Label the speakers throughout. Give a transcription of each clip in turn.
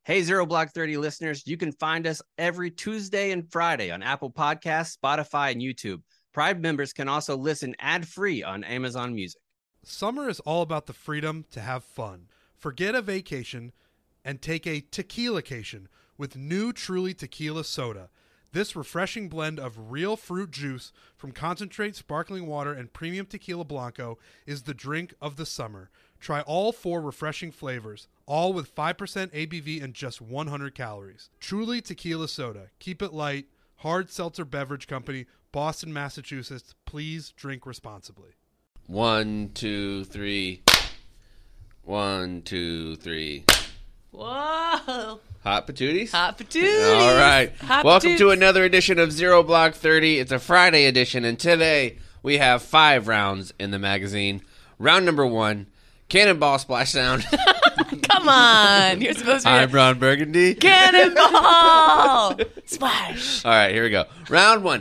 Speaker 1: Hey, Zero Block 30 listeners, you can find us every Tuesday and Friday on Apple Podcasts, Spotify, and YouTube. Pride members can also listen ad-free on Amazon Music.
Speaker 2: Summer is all about the freedom to have fun. Forget a vacation and take a tequila-cation with new Truly Tequila Soda. This refreshing blend of real fruit juice from concentrate sparkling water and premium tequila blanco is the drink of the summer. Try all 4 refreshing flavors, all with 5% ABV and just 100 calories. Truly Tequila Soda. Keep it light. Hard Seltzer Beverage Company, Boston, Massachusetts. Please drink responsibly.
Speaker 3: 1, 2, 3. 1, 2, 3.
Speaker 4: Whoa.
Speaker 3: Hot patooties?
Speaker 4: Hot patooties.
Speaker 3: All right.
Speaker 4: Hot
Speaker 3: Welcome
Speaker 4: patooties.
Speaker 3: to another edition of Zero Block 30. It's a Friday edition, and today we have 5 rounds in the magazine. Round number 1, Cannonball Splash Sound.
Speaker 4: Come on. You're supposed to be
Speaker 3: I'm Ron Burgundy.
Speaker 4: Cannonball. Splash.
Speaker 3: All right, here we go. Round 1,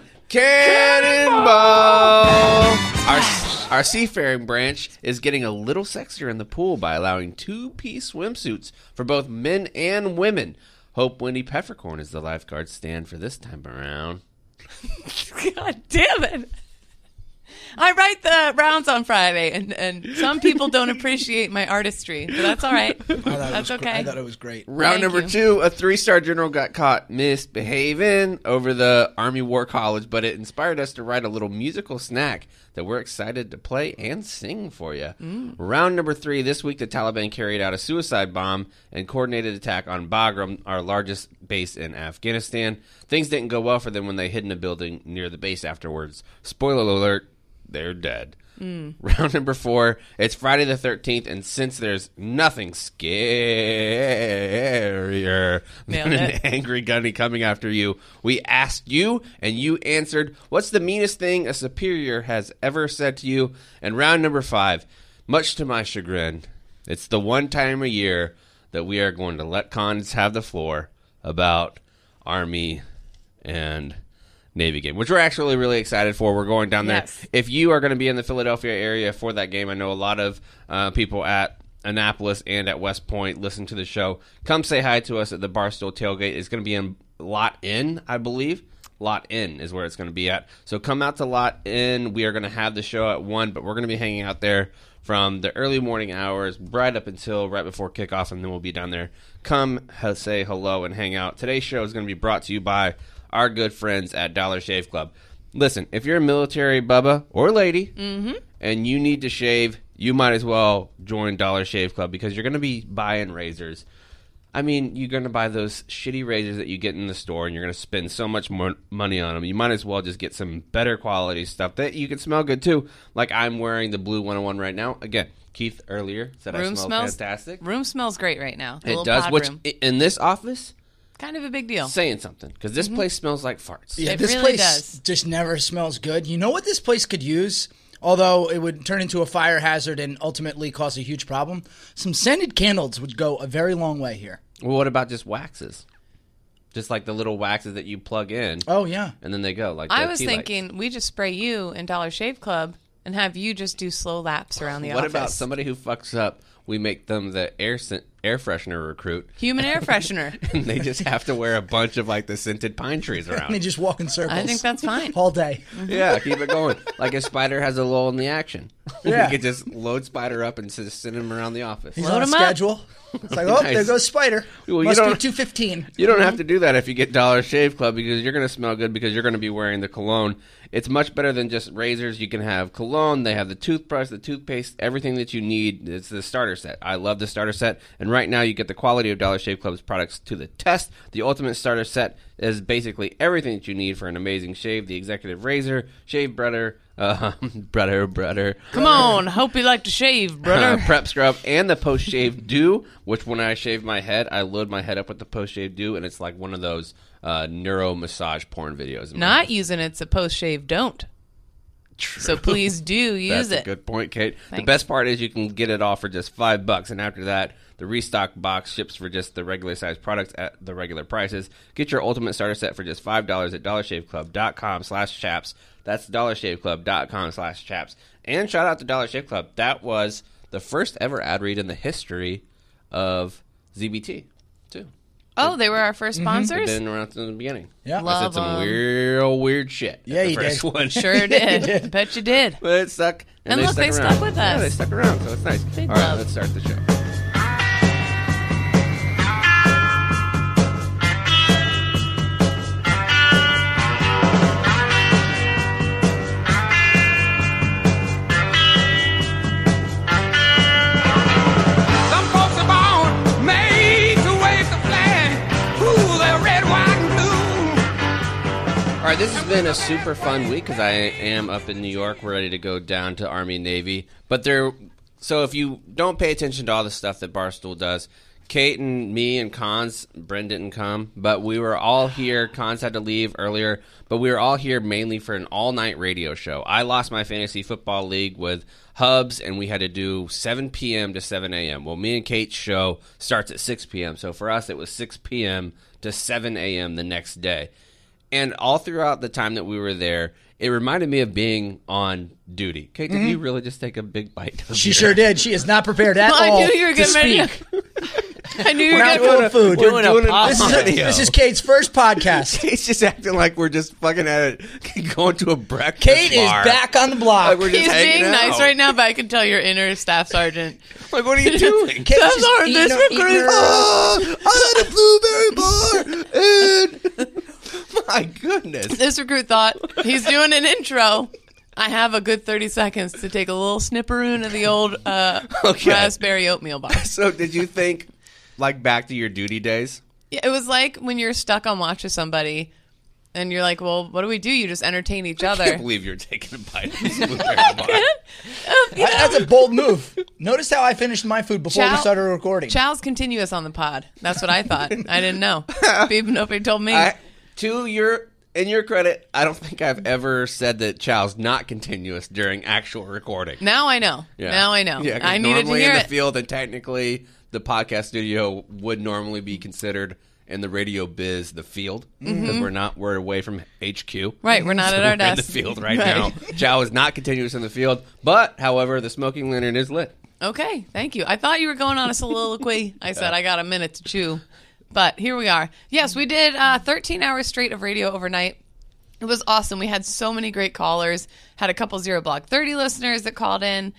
Speaker 3: Cannonball. Our seafaring branch is getting a little sexier in the pool by allowing 2-piece swimsuits for both men and women. Hope Wendy Peppercorn is the lifeguard stand for this time around.
Speaker 4: God damn it. I write the rounds on Friday, and some people don't appreciate my artistry, but that's all right. That's okay.
Speaker 5: I thought it was great.
Speaker 3: Round
Speaker 4: Thank
Speaker 3: number
Speaker 4: you.
Speaker 3: 2, a 3-star general got caught misbehaving over the Army War College, but it inspired us to write a little musical snack that we're excited to play and sing for you. Round number 3, this week the Taliban carried out a suicide bomb and coordinated attack on Bagram, our largest base in Afghanistan. Things didn't go well for them when they hid in a building near the base afterwards. Spoiler alert, they're dead. Round number 4, it's Friday the 13th, and since there's nothing scarier than
Speaker 4: Nailed
Speaker 3: an
Speaker 4: it.
Speaker 3: angry gunny coming after you, we asked you, and you answered, what's the meanest thing a superior has ever said to you? And round number 5, much to my chagrin, it's the one time a year that we are going to let cons have the floor about Army and Navy game, which we're actually really excited for. We're going down there.
Speaker 4: Yes.
Speaker 3: If you are going to be in the Philadelphia area for that game, I know a lot of people at Annapolis and at West Point listen to the show. Come say hi to us at the Barstool Tailgate. It's going to be in Lot Inn, I believe. Lot Inn is where it's going to be at. So come out to Lot Inn. We are going to have the show at 1, but we're going to be hanging out there from the early morning hours right up until right before kickoff, and then we'll be down there. Come say hello and hang out. Today's show is going to be brought to you by our good friends at Dollar Shave Club. Listen, if you're a military bubba or lady and you need to shave, you might as well join Dollar Shave Club because you're going to be buying razors. I mean, you're going to buy those shitty razors that you get in the store, and you're going to spend so much more money on them. You might as well just get some better quality stuff that you can smell good, too. Like I'm wearing the Blue 101 right now. Again, Keith earlier said I smell fantastic.
Speaker 4: Room smells great right now. The
Speaker 3: It
Speaker 4: little
Speaker 3: does,
Speaker 4: pod
Speaker 3: which
Speaker 4: room.
Speaker 3: in this office,
Speaker 4: Kind of a big deal.
Speaker 3: saying something, because this place smells like farts.
Speaker 5: Yeah,
Speaker 4: It
Speaker 5: this
Speaker 4: really
Speaker 5: place
Speaker 4: does.
Speaker 5: just never smells good. You know what this place could use? Although it would turn into a fire hazard and ultimately cause a huge problem. Some scented candles would go a very long way here.
Speaker 3: Well, what about just waxes? Just like the little waxes that you plug in,
Speaker 5: Oh, yeah.
Speaker 3: and then they go. Like
Speaker 4: I
Speaker 3: the
Speaker 4: was
Speaker 3: tea lights.
Speaker 4: thinking we just spray you in Dollar Shave Club and have you just do slow laps around the
Speaker 3: What
Speaker 4: office.
Speaker 3: about somebody who fucks up? We make them the air freshener recruit,
Speaker 4: Human air freshener.
Speaker 3: and they just have to wear a bunch of like the scented pine trees
Speaker 5: And they
Speaker 3: around.
Speaker 5: just walk in circles.
Speaker 4: I think that's fine.
Speaker 5: all day.
Speaker 3: Yeah, keep it going. Like if Spider has a lull in the action,
Speaker 5: Yeah.
Speaker 3: we could just load Spider up and just send him around the office.
Speaker 5: He's
Speaker 4: Load
Speaker 5: on a
Speaker 4: 'em up.
Speaker 5: schedule. It's like, oh,
Speaker 3: Nice.
Speaker 5: there goes Spider.
Speaker 3: Well, you
Speaker 5: Must be
Speaker 3: don't-
Speaker 5: 2:15.
Speaker 3: You don't have to do that if you get Dollar Shave Club because you're going to smell good because you're going to be wearing the cologne. It's much better than just razors. You can have cologne. They have the toothbrush, the toothpaste, everything that you need. It's the starter set. I love the starter set. And right now you get the quality of Dollar Shave Club's products to the test. The Ultimate Starter Set is basically everything that you need for an amazing shave. The Executive Razor, Shave Brother, brother.
Speaker 4: Come on, hope you like to shave, brother.
Speaker 3: Prep Scrub, and the Post Shave Dew, which when I shave my head, I load my head up with the Post Shave Dew, and it's like one of those neuro massage porn videos.
Speaker 4: Not using it's a post shave don't. So please do use
Speaker 3: That's
Speaker 4: it.
Speaker 3: a good point, Kate. The
Speaker 4: Thanks.
Speaker 3: best part is you can get it all for just $5, and after that, the restock box ships for just the regular size products at the regular prices. Get your Ultimate Starter Set for just $5 at dollarshaveclub.com/chaps. That's dollarshaveclub.com/chaps. And shout out to Dollar Shave Club. That was the first ever ad read in the history of ZBT, too.
Speaker 4: Oh, they were our first
Speaker 3: They've
Speaker 4: sponsors?
Speaker 3: been around since the beginning.
Speaker 5: Yeah.
Speaker 3: I
Speaker 4: Love
Speaker 3: said some
Speaker 4: 'em.
Speaker 3: real weird shit.
Speaker 5: Yeah,
Speaker 3: at the
Speaker 5: you
Speaker 3: first
Speaker 5: did.
Speaker 3: one.
Speaker 4: Sure did. Bet you did.
Speaker 3: But it stuck.
Speaker 4: And look, they
Speaker 3: around.
Speaker 4: stuck with
Speaker 3: Yeah,
Speaker 4: us.
Speaker 3: they stuck around, so it's nice.
Speaker 4: Big
Speaker 3: All right,
Speaker 4: love.
Speaker 3: let's start the show.
Speaker 6: Some folks are born made to wave the flag. Ooh, they're red, white, and blue.
Speaker 3: All right, this has been a super fun week because I am up in New York. We're ready to go down to Army and Navy. So if you don't pay attention to all the stuff that Barstool does, Kate and me and Cons, Bryn didn't come, but we were all here. Cons had to leave earlier, but we were all here mainly for an all-night radio show. I lost my fantasy football league with Hubs, and we had to do 7 p.m. to 7 a.m. Well, me and Kate's show starts at 6 p.m., so for us it was 6 p.m. to 7 a.m. the next day. And all throughout the time that we were there, it reminded me of being on duty. Kate, did you really just take a big bite of
Speaker 5: She
Speaker 3: your-
Speaker 5: sure did. She is not prepared at
Speaker 4: Well, I
Speaker 5: all
Speaker 4: knew you were
Speaker 5: to
Speaker 4: getting ready.
Speaker 5: speak.
Speaker 4: I knew you were
Speaker 5: Not
Speaker 4: getting
Speaker 5: full of food.
Speaker 3: We're doing a
Speaker 5: This is,
Speaker 3: video.
Speaker 5: this is Kate's first podcast.
Speaker 3: Kate's just acting like we're just fucking at it, going to a breakfast
Speaker 5: Kate is
Speaker 3: bar.
Speaker 5: back on the block.
Speaker 3: Like we're just
Speaker 4: He's
Speaker 3: hanging
Speaker 4: being nice
Speaker 3: out.
Speaker 4: right now, but I can tell your inner staff sergeant.
Speaker 3: Like, what are you doing?
Speaker 5: Kate's
Speaker 4: That's
Speaker 5: just
Speaker 4: our
Speaker 5: eating
Speaker 4: this
Speaker 5: her- eating
Speaker 4: recruit.
Speaker 5: her-
Speaker 3: I had a blueberry bar, and my goodness.
Speaker 4: This recruit thought he's doing an intro. I have a good 30 seconds to take a little snipperoon of the old
Speaker 3: Okay.
Speaker 4: raspberry oatmeal bar.
Speaker 3: So, did you think, like, back to your duty days?
Speaker 4: Yeah, it was like when you're stuck on watch with somebody and you're like, well, what do we do? You just entertain each
Speaker 3: I
Speaker 4: other.
Speaker 3: can't believe you're taking a bite of this blueberry bar.
Speaker 5: That's a bold move. Notice how I finished my food before we
Speaker 4: Chow-
Speaker 5: started recording.
Speaker 4: Chow's continuous on the pod. That's what I thought. I didn't know. Nobody told me.
Speaker 3: In your credit, I don't think I've ever said that Chow's not continuous during actual recording.
Speaker 4: Now I know.
Speaker 3: Yeah.
Speaker 4: Now I know.
Speaker 3: Yeah, 'cause
Speaker 4: I needed to
Speaker 3: normally
Speaker 4: hear
Speaker 3: in the
Speaker 4: it.
Speaker 3: field, and technically the podcast studio would normally be considered in the radio biz the field because we're away from HQ.
Speaker 4: Right, we're not
Speaker 3: So
Speaker 4: at our
Speaker 3: we're in the
Speaker 4: desk.
Speaker 3: field right,
Speaker 4: Right.
Speaker 3: now. Chow is not continuous in the field, but however, the smoking lantern is lit.
Speaker 4: Okay, thank you. I thought you were going on a soliloquy. I said I got a minute to chew. But here we are. Yes, we did 13 hours straight of radio overnight. It was awesome. We had so many great callers. Had a couple Zero Block 30 listeners that called in.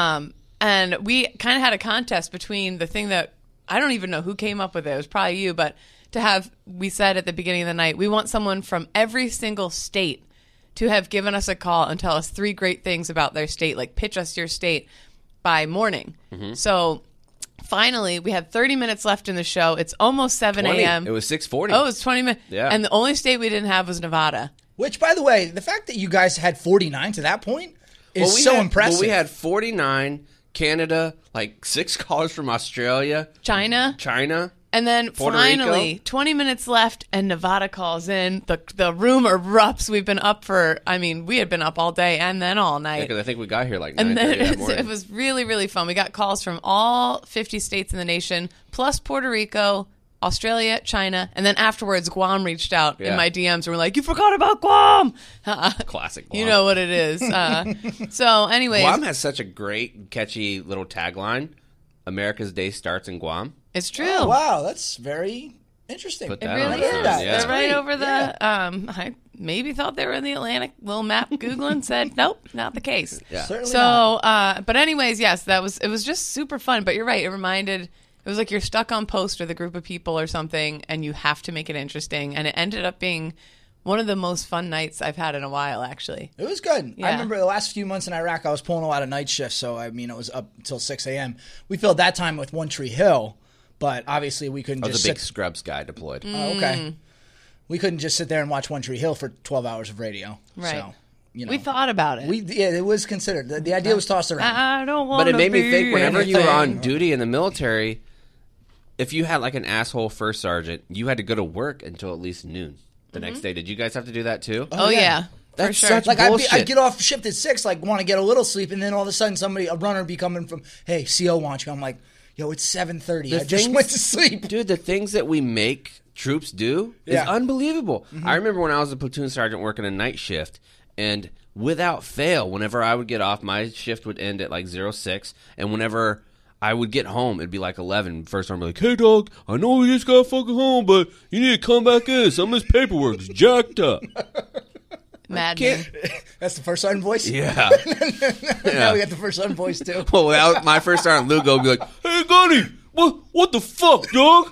Speaker 4: And we kind of had a contest between the thing that I don't even know who came up with it. It was probably you. But to have, we said at the beginning of the night, we want someone from every single state to have given us a call and tell us 3 great things about their state. Like pitch us your state by morning. So finally, we had 30 minutes left in the show. It's almost 7 a.m.
Speaker 3: It was 6:40.
Speaker 4: Oh, it's 20 minutes.
Speaker 3: Yeah.
Speaker 4: And the only state we didn't have was Nevada.
Speaker 5: Which, by the way, the fact that you guys had 49 to that point is impressive.
Speaker 3: Well, we had 49, Canada, like 6 callers from Australia,
Speaker 4: China. And then
Speaker 3: Puerto
Speaker 4: finally,
Speaker 3: Rico.
Speaker 4: 20 minutes left, and Nevada calls in. The room erupts. We've been up we had been up all day and then all night.
Speaker 3: because I think we got here like 9:30
Speaker 4: And then
Speaker 3: that morning.
Speaker 4: it was really, really fun. We got calls from all 50 states in the nation, plus Puerto Rico, Australia, China, and then afterwards, Guam reached out
Speaker 3: Yeah.
Speaker 4: in my DMs and were like, "You forgot about Guam."
Speaker 3: Classic Guam.
Speaker 4: You know what it is. So, anyways,
Speaker 3: Guam has such a great, catchy little tagline. America's Day starts in Guam.
Speaker 4: it's true.
Speaker 5: Oh, wow, that's very interesting.
Speaker 3: Put
Speaker 4: It
Speaker 3: that
Speaker 4: really
Speaker 3: on the
Speaker 4: is.
Speaker 3: sign,
Speaker 5: that.
Speaker 3: yeah.
Speaker 5: That's
Speaker 4: They're right
Speaker 5: great.
Speaker 4: over the. I maybe thought they were in the Atlantic. Little map Googling said, nope, not the case.
Speaker 3: Yeah.
Speaker 5: Certainly
Speaker 4: So,
Speaker 5: not.
Speaker 4: but anyways, yes, it was just super fun. But you're right. It was like you're stuck on post with a group of people or something, and you have to make it interesting. And it ended up being one of the most fun nights I've had in a while, actually.
Speaker 5: It was good.
Speaker 4: Yeah.
Speaker 5: I remember the last few months in Iraq, I was pulling a lot of night shifts, so I mean, it was up until 6 a.m. We filled that time with One Tree Hill, but obviously we couldn't
Speaker 3: I was
Speaker 5: just
Speaker 3: a big
Speaker 5: sit.
Speaker 3: Scrubs guy deployed.
Speaker 5: Oh, okay. We couldn't just sit there and watch One Tree Hill for 12 hours of radio.
Speaker 4: Right.
Speaker 5: So, you know,
Speaker 4: We thought about it.
Speaker 5: yeah, it was considered. The idea was tossed around.
Speaker 4: I don't want
Speaker 3: But it made me
Speaker 4: be
Speaker 3: think whenever you were on
Speaker 4: anything.
Speaker 3: duty in the military, if you had like an asshole first sergeant, you had to go to work until at least noon the next day. Did you guys have to do that too?
Speaker 4: Oh, yeah. For
Speaker 3: That's
Speaker 4: sure.
Speaker 3: such
Speaker 5: Like
Speaker 3: bullshit.
Speaker 5: I'd get off shift at 6, like want to get a little sleep, and then all of a sudden a runner would be coming from, hey, CO wants you. I'm like, yo, it's 7:30. I just
Speaker 3: things-
Speaker 5: went to sleep.
Speaker 3: Dude, the things that we make troops do is
Speaker 5: Yeah.
Speaker 3: unbelievable. I remember when I was a platoon sergeant working a night shift, and without fail, whenever I would get off, my shift would end at like 06, and whenever I would get home. It'd be like 11. First sergeant would be like, "Hey, dog, I know we just got fucking home, but you need to come back in. Some of this paperwork's jacked up."
Speaker 4: Madman.
Speaker 5: That's the first sergeant voice?
Speaker 3: Yeah.
Speaker 5: Now we got the first sergeant voice, too.
Speaker 3: Well, my first sergeant Lugo would be like, "Hey, Gunny, what the fuck, dog?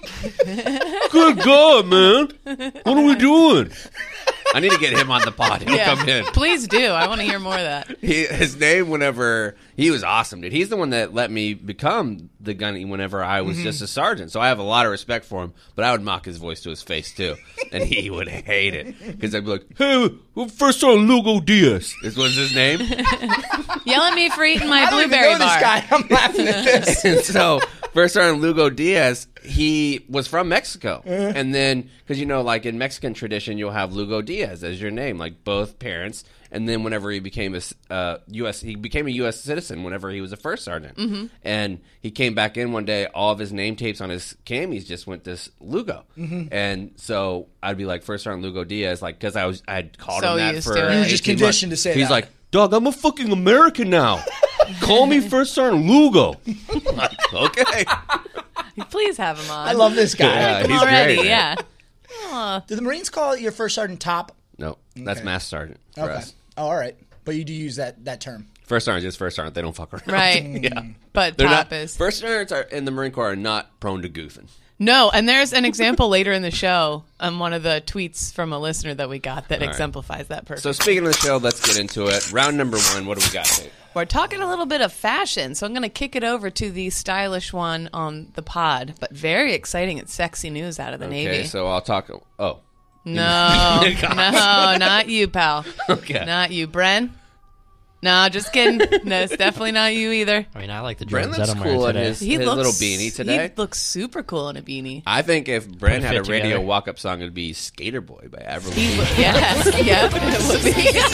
Speaker 3: Good God, man. What are we doing?" I need to get him on the pod. He'll come in.
Speaker 4: Please do. I want to hear more of that.
Speaker 3: His name, whenever he was awesome, dude. He's the one that let me become the gunny whenever I was just a sergeant. So I have a lot of respect for him. But I would mock his voice to his face too, and he would hate it because I'd be like, "Hey, first sergeant Lugo Diaz." This was his name.
Speaker 4: Yell at me for eating my
Speaker 5: I don't even
Speaker 4: blueberry
Speaker 5: know
Speaker 4: bar.
Speaker 5: this guy. I'm laughing at this.
Speaker 3: And so first sergeant Lugo Diaz, he was from Mexico, and then because like in Mexican tradition, you'll have Lugo Diaz as your name, like both parents. And then whenever he became a U.S. citizen whenever he was a first sergeant. And he came back in one day, all of his name tapes on his camis just went this Lugo. And so I'd be like, First Sergeant Lugo Diaz, like, because I had called
Speaker 4: So
Speaker 3: him that
Speaker 4: used
Speaker 3: for
Speaker 4: to it.
Speaker 5: You were just
Speaker 3: 18
Speaker 5: conditioned
Speaker 3: months.
Speaker 5: to say
Speaker 3: He's
Speaker 5: that.
Speaker 3: like, "Dog, I'm a fucking American now. Call me First Sergeant Lugo." I'm like, okay.
Speaker 4: Please have him on.
Speaker 5: I love this guy.
Speaker 3: Yeah,
Speaker 4: him
Speaker 3: he's
Speaker 4: already.
Speaker 3: great, man.
Speaker 4: Yeah. Aw.
Speaker 5: Do the Marines call your first sergeant top?
Speaker 3: No, that's Master Sergeant for
Speaker 5: Okay.
Speaker 3: us.
Speaker 5: Oh, all right. But you do use that term.
Speaker 3: First Sergeant is just First Sergeant. They don't fuck around.
Speaker 4: Right.
Speaker 3: Yeah.
Speaker 4: But
Speaker 3: They're
Speaker 4: top
Speaker 3: not,
Speaker 4: is.
Speaker 3: First Sergeants in the Marine Corps are not prone to goofing.
Speaker 4: No, and there's an example later in the show on one of the tweets from a listener that we got that
Speaker 3: right.
Speaker 4: exemplifies that
Speaker 3: So
Speaker 4: perfectly.
Speaker 3: speaking of the show, let's get into it. Round number 1, what do we got, Kate?
Speaker 4: We're talking a little bit of fashion, so I'm going to kick it over to the stylish one on the pod, but very exciting and sexy news out of the
Speaker 3: Okay,
Speaker 4: Navy.
Speaker 3: so I'll talk. Oh.
Speaker 4: No, no, not you, pal.
Speaker 3: Okay.
Speaker 4: Not you. Bren? No, just kidding. No, it's definitely not you either.
Speaker 7: I mean, I like the
Speaker 3: Brent
Speaker 7: Jordans that
Speaker 3: looks
Speaker 7: I'm wearing
Speaker 3: cool in
Speaker 7: today.
Speaker 3: his little beanie today.
Speaker 4: He looks super cool in a beanie.
Speaker 3: I think if Brent
Speaker 7: Put
Speaker 3: had
Speaker 7: a
Speaker 3: a
Speaker 7: fit
Speaker 3: radio
Speaker 7: together.
Speaker 3: walk-up song, it'd be Skater Boy by Avril
Speaker 4: He
Speaker 3: Lavigne.
Speaker 4: would, yes, yep, it would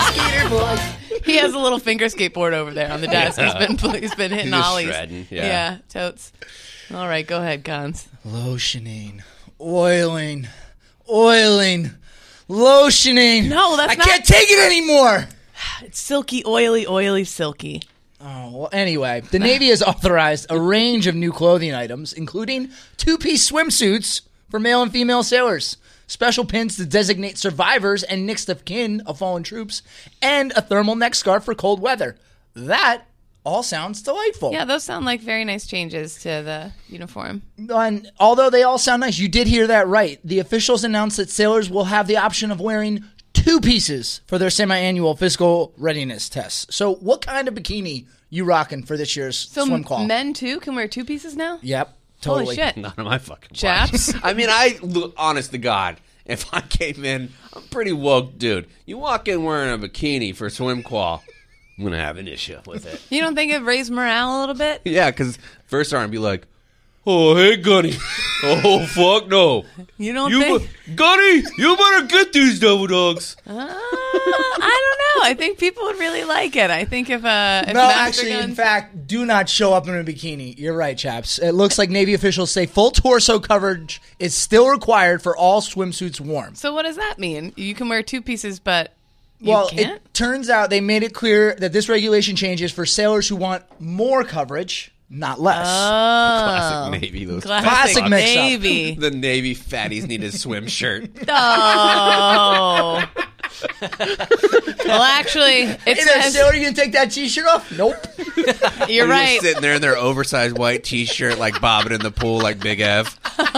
Speaker 4: be. He has a little finger skateboard over there on the desk. He's been hitting
Speaker 3: He's just
Speaker 4: ollies.
Speaker 3: shredding, yeah.
Speaker 4: Totes. All right, go ahead, Gons.
Speaker 5: Lotioning. Oiling. Lotioning.
Speaker 4: No, that's
Speaker 5: I
Speaker 4: not-
Speaker 5: can't take it anymore.
Speaker 4: It's silky, oily, silky.
Speaker 5: Oh, well, anyway, the Navy has authorized a range of new clothing items, including two-piece swimsuits for male and female sailors, special pins to designate survivors and next of kin of fallen troops, and a thermal neck scarf for cold weather. That all sounds delightful.
Speaker 4: Yeah, those sound like very nice changes to the uniform.
Speaker 5: And although they all sound nice, you did hear that right. The officials announced that sailors will have the option of wearing two pieces for their semi-annual physical readiness tests. So what kind of bikini you rocking for this year's
Speaker 4: So
Speaker 5: swim call?
Speaker 4: men too can wear two pieces now?
Speaker 5: Yep, totally.
Speaker 4: Holy shit.
Speaker 3: None of my fucking
Speaker 4: Chaps?
Speaker 3: I mean, look, honest to God, if I came in, I'm a pretty woke dude. You walk in wearing a bikini for swim qual, I'm going to have an issue with it.
Speaker 4: You don't think it raised morale a little bit?
Speaker 3: Yeah, because first sergeant be like, "Oh, hey, Gunny. Oh, fuck no.
Speaker 4: You don't think?
Speaker 3: Gunny, you better get these devil dogs."
Speaker 4: I don't know. I think people would really like it. I think if
Speaker 5: No,
Speaker 4: Master
Speaker 5: actually, in
Speaker 4: Guns-
Speaker 5: fact, do not show up in a bikini. You're right, chaps. It looks like Navy officials say full torso coverage is still required for all swimsuits worn.
Speaker 4: So what does that mean? You can wear two pieces, but you
Speaker 5: Well,
Speaker 4: can't?
Speaker 5: it turns out they made it clear that this regulation change is for sailors who want more coverage, not less.
Speaker 3: Classic Navy. Those
Speaker 5: Classic mix-up.
Speaker 4: Navy.
Speaker 3: The Navy fatties need a swim shirt.
Speaker 4: Oh. Well, actually, it
Speaker 5: Hey there,
Speaker 4: says
Speaker 5: sailor, you gonna take that t-shirt off? Nope.
Speaker 4: you're
Speaker 3: They're
Speaker 4: right.
Speaker 3: just sitting there in their oversized white T-shirt, like bobbing in the pool, like Big Ev.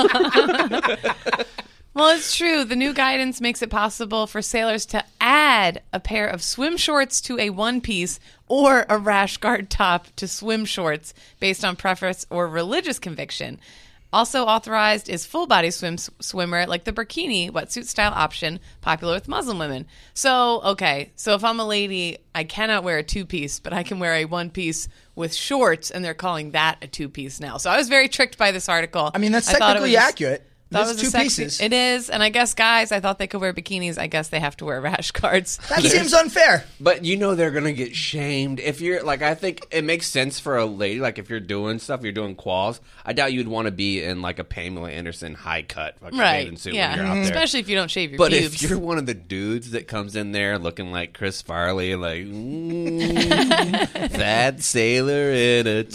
Speaker 4: Well, it's true. The new guidance makes it possible for sailors to add a pair of swim shorts to a one piece or a rash guard top to swim shorts based on preference or religious conviction. Also authorized is full body swimwear like the burkini wetsuit style option popular with Muslim women. So if I'm a lady, I cannot wear a two-piece, but I can wear a one-piece with shorts, and they're calling that a two-piece now. So I was very tricked by this article.
Speaker 5: I mean, that's
Speaker 4: I thought it
Speaker 5: technically
Speaker 4: was just-
Speaker 5: accurate.
Speaker 4: That
Speaker 5: That's
Speaker 4: was
Speaker 5: two
Speaker 4: a sexy,
Speaker 5: pieces.
Speaker 4: It is, and I guess guys, I thought they could wear bikinis. I guess they have to wear rash guards.
Speaker 5: That seems unfair.
Speaker 3: But you know they're gonna get shamed if you're like. I think it makes sense for a lady, like if you're doing stuff, you're doing quals. I doubt you'd want to be in like a Pamela Anderson high cut fucking bathing
Speaker 4: Right?
Speaker 3: suit
Speaker 4: Yeah,
Speaker 3: when you're out there.
Speaker 4: especially if you don't shave your
Speaker 3: But
Speaker 4: pubes.
Speaker 3: if you're one of the dudes that comes in there looking like Chris Farley, like Fat sailor in a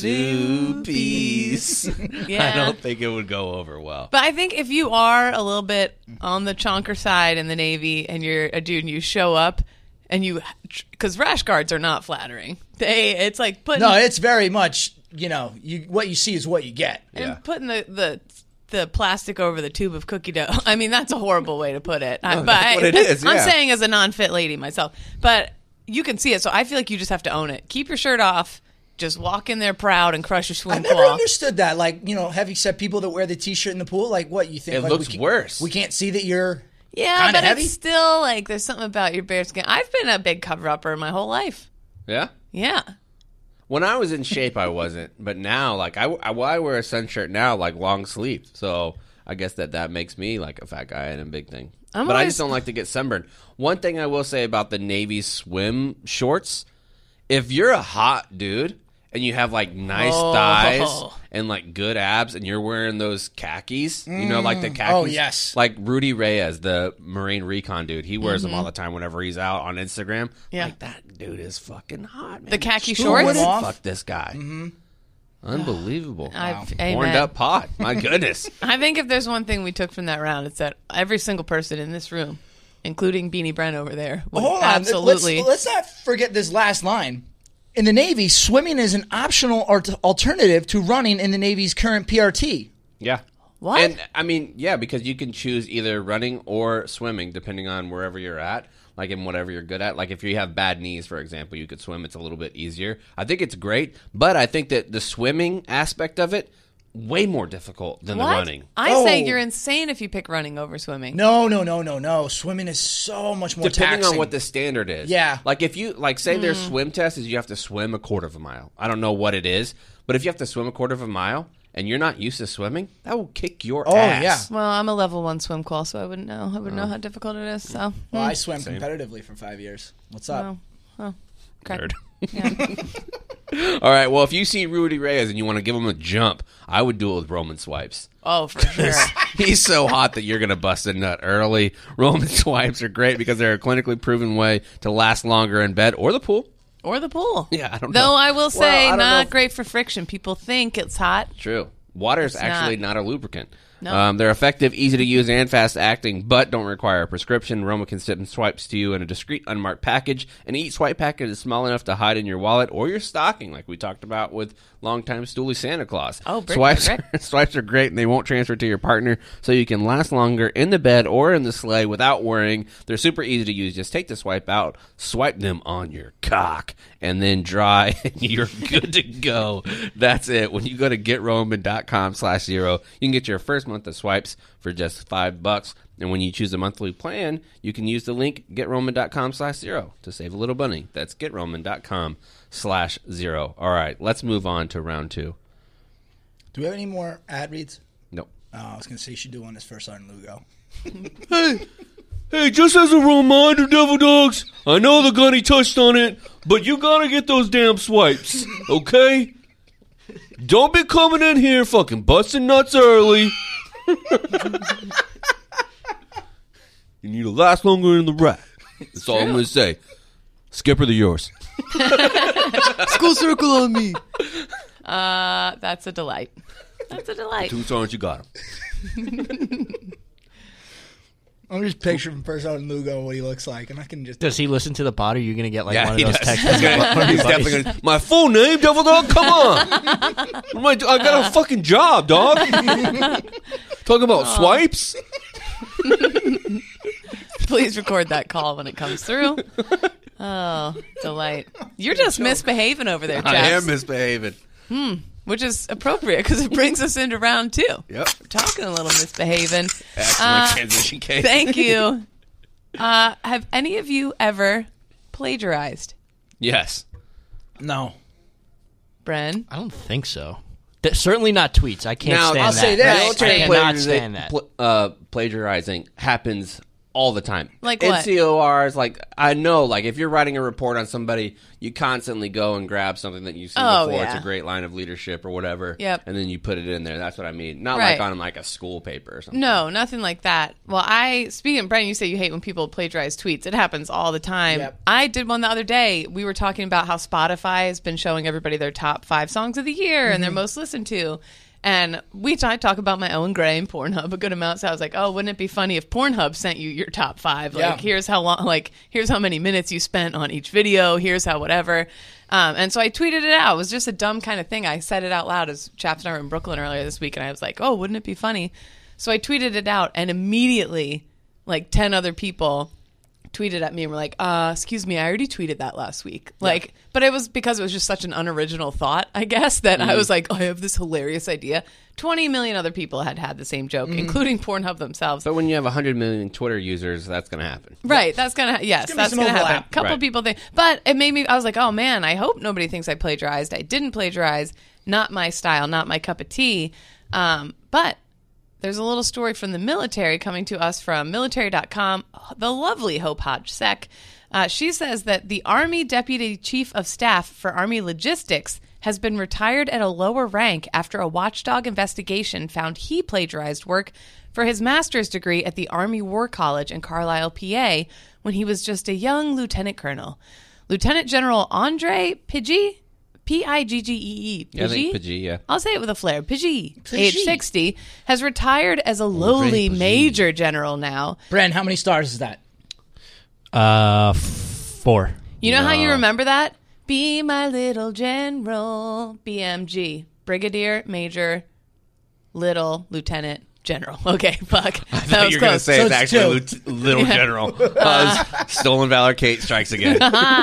Speaker 3: two-piece.
Speaker 4: Yeah.
Speaker 3: I don't think it would go over well.
Speaker 4: But I think if you are a little bit on the chonker side in the Navy and you're a dude and you show up and because rash guards are not flattering. It's like putting
Speaker 5: No, it's very much, what you see is what you get.
Speaker 4: and putting the plastic over the tube of cookie dough. I mean, that's a horrible way to put it.
Speaker 3: that's what it is,
Speaker 4: I'm
Speaker 3: yeah.
Speaker 4: saying as a non-fit lady myself, but you can see it. So I feel like you just have to own it. Keep your shirt off. Just walk in there proud and crush your swim
Speaker 5: I've never
Speaker 4: claw.
Speaker 5: understood that. Like, heavy set people that wear the T-shirt in the pool. Like, what you think?
Speaker 3: It
Speaker 5: like,
Speaker 3: looks worse.
Speaker 5: We can't see that you're
Speaker 4: Yeah,
Speaker 5: kinda
Speaker 4: but
Speaker 5: heavy?
Speaker 4: it's still like there's something about your bare skin. I've been a big cover-upper my whole life.
Speaker 3: Yeah?
Speaker 4: Yeah.
Speaker 3: When I was in shape, I wasn't. But now, like, I wear a sun shirt now, like, long sleeve. So I guess that makes me, like, a fat guy and a big thing.
Speaker 4: I
Speaker 3: I
Speaker 4: always-
Speaker 3: just don't like to get sunburned. One thing I will say about the Navy swim shorts, if you're a hot dude and you have, like, nice thighs and, like, good abs and you're wearing those khakis, like the khakis.
Speaker 5: Oh, yes.
Speaker 3: Like Rudy Reyes, the Marine Recon dude. He wears them all the time whenever he's out on Instagram.
Speaker 4: Yeah.
Speaker 3: Like, that dude is fucking hot, man.
Speaker 4: The khaki
Speaker 5: Who
Speaker 4: shorts.
Speaker 5: wouldn't?
Speaker 3: Fuck this guy. Unbelievable.
Speaker 4: Amen.
Speaker 3: Horned up pot. My goodness.
Speaker 4: I think if there's one thing we took from that round, it's that every single person in this room, including Beanie Brent over there, would
Speaker 5: Hold on.
Speaker 4: absolutely.
Speaker 5: Let's not forget this last line. In the Navy, swimming is an optional alternative to running in the Navy's current PRT.
Speaker 3: Yeah.
Speaker 4: What?
Speaker 3: And I mean, yeah, because you can choose either running or swimming depending on wherever you're at, like in whatever you're good at. Like if you have bad knees, for example, you could swim. It's a little bit easier. I think it's great, but I think that the swimming aspect of it, way more difficult than
Speaker 4: What?
Speaker 3: the running.
Speaker 4: I
Speaker 5: Oh.
Speaker 4: say you're insane if you pick running over swimming.
Speaker 5: No. Swimming is so much more
Speaker 3: Depending
Speaker 5: taxing.
Speaker 3: on what the standard is.
Speaker 5: Yeah.
Speaker 3: Like if you, like say
Speaker 4: Mm.
Speaker 3: their swim test is you have to swim a quarter of a mile. I don't know what it is, but if you have to swim a quarter of a mile and you're not used to swimming, that will kick your ass.
Speaker 5: yeah.
Speaker 4: Well, I'm a level 1 swim qual, so I wouldn't know. I wouldn't know how difficult it is. So,
Speaker 5: Well, I swam competitively for 5 years. What's up?
Speaker 4: correct.
Speaker 3: Nerd. All right. Well, if you see Rudy Reyes and you want to give him a jump, I would do it with Roman swipes.
Speaker 4: Oh, for sure.
Speaker 3: He's so hot that you're going to bust a nut early. Roman swipes are great because they're a clinically proven way to last longer in bed or the pool.
Speaker 4: Or the pool.
Speaker 3: Yeah, I don't
Speaker 4: Though
Speaker 3: know.
Speaker 4: I will
Speaker 3: Well,
Speaker 4: say,
Speaker 3: I don't know
Speaker 4: not
Speaker 3: if-
Speaker 4: great for friction. People think it's hot.
Speaker 3: True. Water is
Speaker 4: It's
Speaker 3: actually
Speaker 4: not.
Speaker 3: not a lubricant.
Speaker 4: No.
Speaker 3: They're effective, easy to use, and fast acting, but don't require a prescription. Roma can send swipes to you in a discreet, unmarked package, and each swipe packet is small enough to hide in your wallet or your stocking, like we talked about with longtime Stoolie Santa Claus.
Speaker 4: Oh, Brick,
Speaker 3: swipes,
Speaker 4: Brick.
Speaker 3: swipes are great, and they won't transfer to your partner, so you can last longer in the bed or in the sleigh without worrying. They're super easy to use. Just take the swipe out, swipe them on your cock, and then dry, and you're good to go. That's it. When you go to GetRoman.com/0, you can get your first month of swipes for just $5. And when you choose a monthly plan, you can use the link GetRoman.com/0 to save a little money. That's GetRoman.com/0. All right, let's move on to round 2.
Speaker 5: Do we have any more ad reads?
Speaker 3: Nope.
Speaker 5: Oh, I was going to say you should do one this first on Lugo.
Speaker 3: Hey, just as a reminder, Devil Dogs, I know the Gunny touched on it, but you gotta get those damn swipes, okay? Don't be coming in here fucking busting nuts early. You need to last longer in the rack. That's all I'm gonna say. Skipper, the yours.
Speaker 4: School circle on me. That's a delight. That's a delight.
Speaker 3: 2 songs, you got them.
Speaker 5: I'm just picturing person on Lugo what he looks like, and I can just.
Speaker 7: Does he listen to the pod? Or are you going to get like one of
Speaker 3: he
Speaker 7: those
Speaker 3: does.
Speaker 7: texts?
Speaker 3: He's definitely gonna, my full name, Devil Dog. Come on, I got a fucking job, dog. Talking about swipes.
Speaker 4: Please record that call when it comes through. Oh, delight. You're just misbehaving over there, Jeff.
Speaker 3: I am misbehaving.
Speaker 4: Which is appropriate because it brings us into round 2.
Speaker 3: Yep.
Speaker 4: We're talking a little misbehaving.
Speaker 3: Excellent transition, Kate.
Speaker 4: Thank you. Have any of you ever plagiarized?
Speaker 3: Yes.
Speaker 5: No.
Speaker 4: Bren?
Speaker 7: I don't think so. Certainly not tweets. I can't
Speaker 3: Now,
Speaker 7: stand
Speaker 5: I'll
Speaker 7: that.
Speaker 5: say this.
Speaker 7: I cannot stand that.
Speaker 3: Plagiarizing happens all the time.
Speaker 4: Like what?
Speaker 3: NCORs, like, I know, like, if you're writing a report on somebody, you constantly go and grab something that you've seen before.
Speaker 4: yeah.
Speaker 3: It's a great line of leadership or whatever.
Speaker 4: Yep.
Speaker 3: And then you put it in there. That's what I mean. Not
Speaker 4: Right.
Speaker 3: like on, like, a school paper or something.
Speaker 4: No, nothing like that. Well, speaking of Brennan, you say you hate when people plagiarize tweets. It happens all the time.
Speaker 5: Yep.
Speaker 4: I did one the other day. We were talking about how Spotify has been showing everybody their top 5 songs of the year and their most listened to. And I talk about my Owen Gray and Pornhub a good amount. So I was like, oh, wouldn't it be funny if Pornhub sent you your top 5? Like,
Speaker 5: Yeah.
Speaker 4: here's how long, like, here's how many minutes you spent on each video. Here's how whatever. And so I tweeted it out. It was just a dumb kind of thing. I said it out loud as Chaps and I were in Brooklyn earlier this week. And I was like, oh, wouldn't it be funny? So I tweeted it out, and immediately, like 10 other people tweeted at me and were like, excuse me, I already tweeted that last week. Like, but it was because it was just such an unoriginal thought, I guess, that I was like, oh, I have this hilarious idea. 20 million other people had the same joke, including Pornhub themselves.
Speaker 3: But when you have 100 million Twitter users, that's going to happen.
Speaker 4: Right, that's gonna yes,
Speaker 5: gonna be
Speaker 4: that's
Speaker 5: some
Speaker 4: gonna happen.
Speaker 5: overlap.
Speaker 4: A couple
Speaker 3: Right.
Speaker 4: people think, but it made me. I was like, oh man, I hope nobody thinks I plagiarized. I didn't plagiarize. Not my style. Not my cup of tea. But there's a little story from the military coming to us from military.com. The lovely Hope Hodge-Sek. She says that the Army Deputy Chief of Staff for Army Logistics has been retired at a lower rank after a watchdog investigation found he plagiarized work for his master's degree at the Army War College in Carlisle, PA, when he was just a young lieutenant colonel. Lieutenant General Andre Pigee, P-I-G-G-E-E,
Speaker 3: Yeah, I think
Speaker 4: Pigee?
Speaker 3: Pidgey, yeah.
Speaker 4: I'll say it with a flair. Pidgey,
Speaker 5: Pidgey.
Speaker 4: age 60, has retired as a lowly
Speaker 3: Pidgey.
Speaker 4: major general now.
Speaker 5: Bren, how many stars is that?
Speaker 7: 4.
Speaker 4: You know how you remember that? Be my little general, BMG, Brigadier, Major, Little, Lieutenant, General. Okay, fuck. That was
Speaker 3: You're going to
Speaker 4: close.
Speaker 3: say
Speaker 5: So
Speaker 3: it's
Speaker 5: it's
Speaker 3: actually
Speaker 5: two.
Speaker 3: Little General. Stolen Valor Kate strikes again.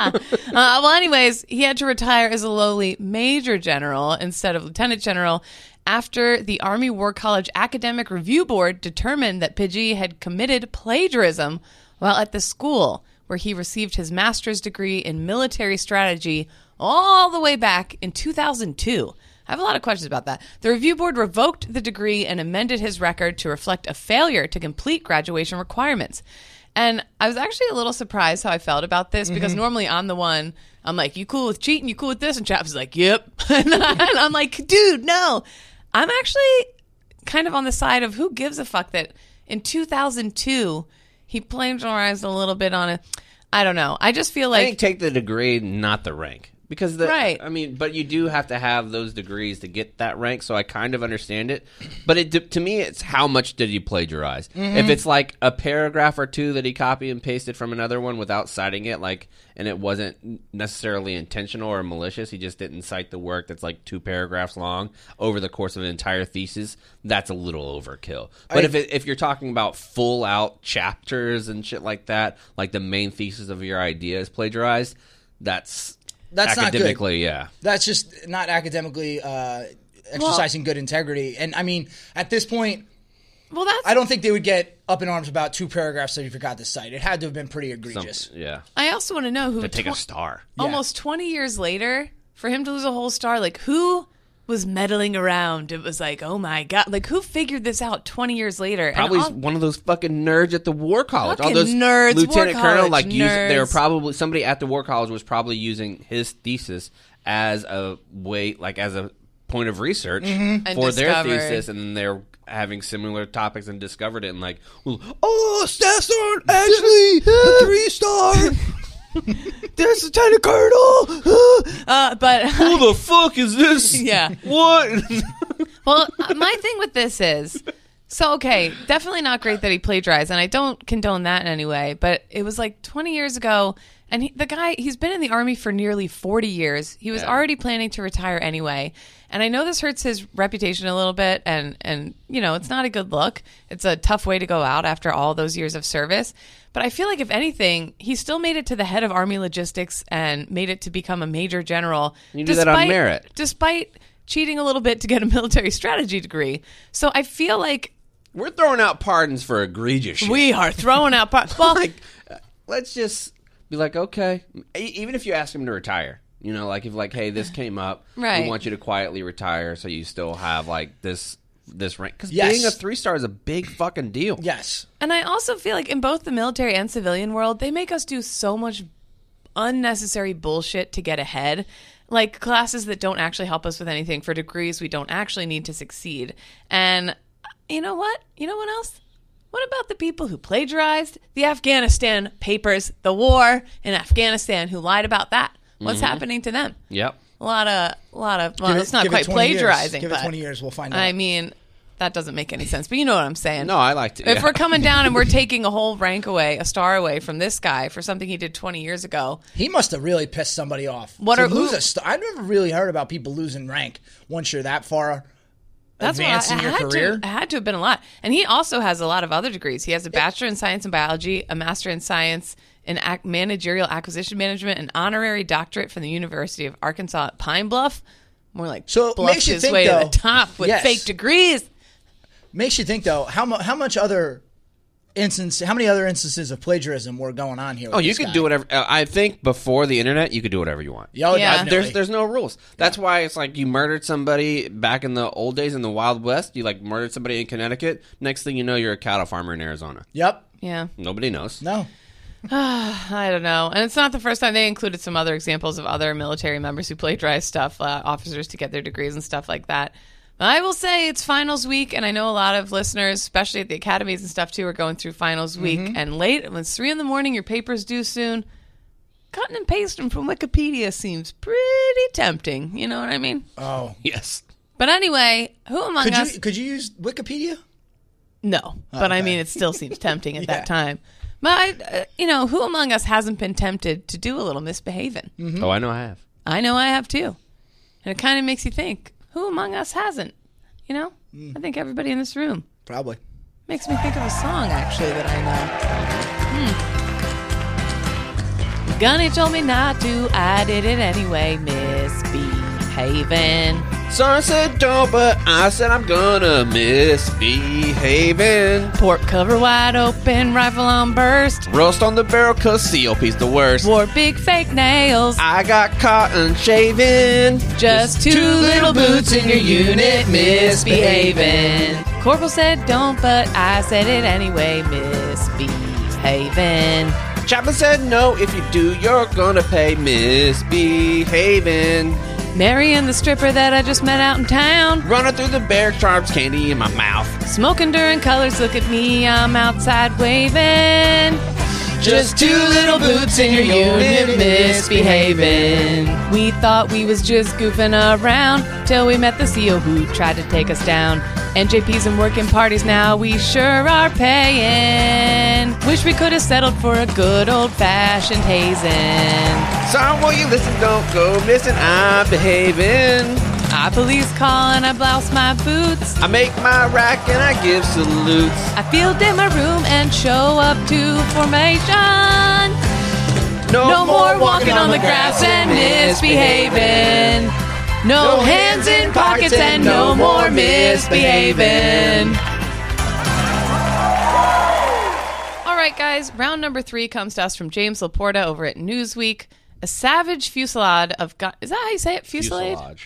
Speaker 4: Well, anyways, he had to retire as a lowly major general instead of lieutenant general after the Army War College Academic Review Board determined that Pidgey had committed plagiarism while at the school where he received his master's degree in military strategy all the way back in 2002. I have a lot of questions about that. The review board revoked the degree and amended his record to reflect a failure to complete graduation requirements. And I was actually a little surprised how I felt about this because normally I'm the one, I'm like, you cool with cheating? You cool with this? And Chaps is like, yep. And I'm like, dude, no. I'm actually kind of on the side of who gives a fuck that in 2002 he plagiarized a little bit on it. I don't know. I just feel
Speaker 3: I
Speaker 4: like
Speaker 3: think take the degree, not the rank. Because
Speaker 4: Right.
Speaker 3: I mean, but you do have to have those degrees to get that rank, so I kind of understand it. But to me, it's how much did he plagiarize? If it's like a paragraph or two that he copied and pasted from another one without citing it, like, and it wasn't necessarily intentional or malicious, he just didn't cite the work that's like 2 paragraphs long over the course of an entire thesis, that's a little overkill. But if you're talking about full out chapters and shit like that, like the main thesis of your idea is plagiarized, that's
Speaker 5: not good.
Speaker 3: academically, yeah.
Speaker 5: That's just not academically exercising good integrity. And I mean, at this point,
Speaker 4: well, that's
Speaker 5: I don't think they would get up in arms about 2 paragraphs that he forgot to cite. It had to have been pretty egregious.
Speaker 3: Yeah.
Speaker 4: I also want to know who
Speaker 3: To take a star.
Speaker 4: almost 20 years later, for him to lose a whole star, like who was meddling around? It was like, oh my God, like who figured this out 20 years later?
Speaker 3: Probably
Speaker 4: And
Speaker 3: one of those fucking nerds at the War College. All
Speaker 4: Fucking
Speaker 3: those
Speaker 4: nerds,
Speaker 3: lieutenant
Speaker 4: War
Speaker 3: colonel,
Speaker 4: College
Speaker 3: like they were
Speaker 4: nerds.
Speaker 3: probably somebody at the War College was probably using his thesis as a way, like as a point of research
Speaker 4: And
Speaker 3: for their
Speaker 4: discovered.
Speaker 3: thesis, and then they're having similar topics and discovered it, and like, well, oh, stats aren't actually a 3-star. There's Lieutenant Colonel.
Speaker 4: but
Speaker 3: Who the fuck is this?
Speaker 4: Yeah.
Speaker 3: What?
Speaker 4: well, my thing with this is, so okay, definitely not great that he plagiarized, and I don't condone that in any way. But it was like 20 years ago, and the guy, he's been in the Army for nearly 40 years. He was already planning to retire anyway. And I know this hurts his reputation a little bit, and you know, it's not a good look. It's a tough way to go out after all those years of service. But I feel like, if anything, he still made it to the head of Army logistics and made it to become a major general.
Speaker 3: You do that on merit.
Speaker 4: Despite cheating a little bit to get a military strategy degree. So I feel like
Speaker 3: We're throwing out pardons for egregious shit.
Speaker 4: we are throwing out well,
Speaker 3: Like, let's just be like, okay, even if you ask him to retire, you know, like if like, hey, this came up,
Speaker 4: Right.
Speaker 3: we want you to quietly retire, so you still have like this this rank because
Speaker 5: Yes.
Speaker 3: being a 3-star is a big fucking deal.
Speaker 5: Yes.
Speaker 4: And I also feel like in both the military and civilian world, they make us do so much unnecessary bullshit to get ahead. Like classes that don't actually help us with anything for degrees we don't actually need to succeed. And you know what? You know what else? What about the people who plagiarized the Afghanistan papers, the war in Afghanistan, who lied about that? What's happening to them?
Speaker 3: Yep.
Speaker 4: A lot of. Well,
Speaker 5: Give
Speaker 4: it's not
Speaker 5: it
Speaker 4: quite
Speaker 5: 20 years.
Speaker 4: plagiarizing.
Speaker 5: Give
Speaker 4: but
Speaker 5: it 20 years. We'll find out.
Speaker 4: I mean, that doesn't make any sense. But you know what I'm saying.
Speaker 3: No, I like to.
Speaker 4: If we're coming down and we're taking a whole rank away, a star away from this guy for something he did 20 years ago.
Speaker 5: He must have really pissed somebody off.
Speaker 4: What
Speaker 5: to
Speaker 4: are-
Speaker 5: lose
Speaker 4: who-
Speaker 5: a star? I've never really heard about people losing rank once you're that far
Speaker 4: That's
Speaker 5: advanced in your career.
Speaker 4: It had to have been a lot. And he also has a lot of other degrees. He has a bachelor in science and biology, a master in science in managerial acquisition management, an honorary doctorate from the University of Arkansas at Pine Bluff. More like
Speaker 5: So it
Speaker 4: bluffed
Speaker 5: makes you
Speaker 4: his
Speaker 5: think,
Speaker 4: way to
Speaker 5: though-
Speaker 4: the top with
Speaker 5: Yes.
Speaker 4: fake degrees.
Speaker 5: Makes you think though, how much other how many other instances of plagiarism were going on here? With
Speaker 3: Oh, you
Speaker 5: this
Speaker 3: could
Speaker 5: guy?
Speaker 3: do whatever. I think before the internet, you could do whatever you want.
Speaker 5: Yeah,
Speaker 4: Yeah.
Speaker 5: definitely.
Speaker 3: There's no rules. That's why it's like you murdered somebody back in the old days in the Wild West. You like murdered somebody in Connecticut. Next thing you know, you're a cattle farmer in Arizona.
Speaker 5: Yep.
Speaker 4: Yeah.
Speaker 3: Nobody knows.
Speaker 5: No.
Speaker 4: I don't know. And it's not the first time. They included some other examples of other military members who plagiarized stuff, officers to get their degrees and stuff like that. I will say it's finals week, and I know a lot of listeners, especially at the academies and stuff too, are going through finals week. And late, when it's 3 a.m, your paper's due soon. Cutting and pasting from Wikipedia seems pretty tempting. You know what I mean?
Speaker 5: Oh.
Speaker 3: Yes.
Speaker 4: But anyway, who among us?
Speaker 5: Could you use Wikipedia?
Speaker 4: No, but I
Speaker 5: okay.
Speaker 4: mean, it still seems tempting at
Speaker 5: Yeah.
Speaker 4: that time. But who among us hasn't been tempted to do a little misbehaving?
Speaker 3: Oh, I know I have.
Speaker 4: I know I have too. And it kind of makes you think, who among us hasn't? You know? I think everybody in this room.
Speaker 5: Probably.
Speaker 4: Makes me think of a song, actually, that I know. Gunny told me not to. I did it anyway. Misbehaving.
Speaker 3: Son said don't, but I said I'm gonna misbehaving.
Speaker 4: Port cover wide open, rifle on burst.
Speaker 3: Roast on the barrel, cause COP's the worst.
Speaker 4: Wore big fake nails.
Speaker 3: I got cotton shaving.
Speaker 4: Just two little boots in your unit misbehaving. Corporal said don't, but I said it anyway, misbehaving.
Speaker 3: Chaplain said no, if you do, you're gonna pay misbehaving.
Speaker 4: Mary and the stripper that I just met out in town.
Speaker 3: Running through the bear sharps, candy in my mouth.
Speaker 4: Smoking during colors, look at me, I'm outside waving. Just two little boots in your unit misbehaving. We thought we was just goofing around till we met the CO who tried to take us down. NJPs and working parties now we sure are paying. Wish we could have settled for a good old-fashioned hazing.
Speaker 3: Son, will you listen? Don't go missing. I'm behaving.
Speaker 4: I police call and I blouse my boots.
Speaker 3: I make my rack and I give salutes.
Speaker 4: I field in my room and show up to formation. No more walking on the grass and misbehaving. No hands in pockets and no more misbehaving. All right, guys, round number 3 comes to us from James Laporta over at Newsweek. A savage fusillade of gun. Is that how you say it? Fusillade?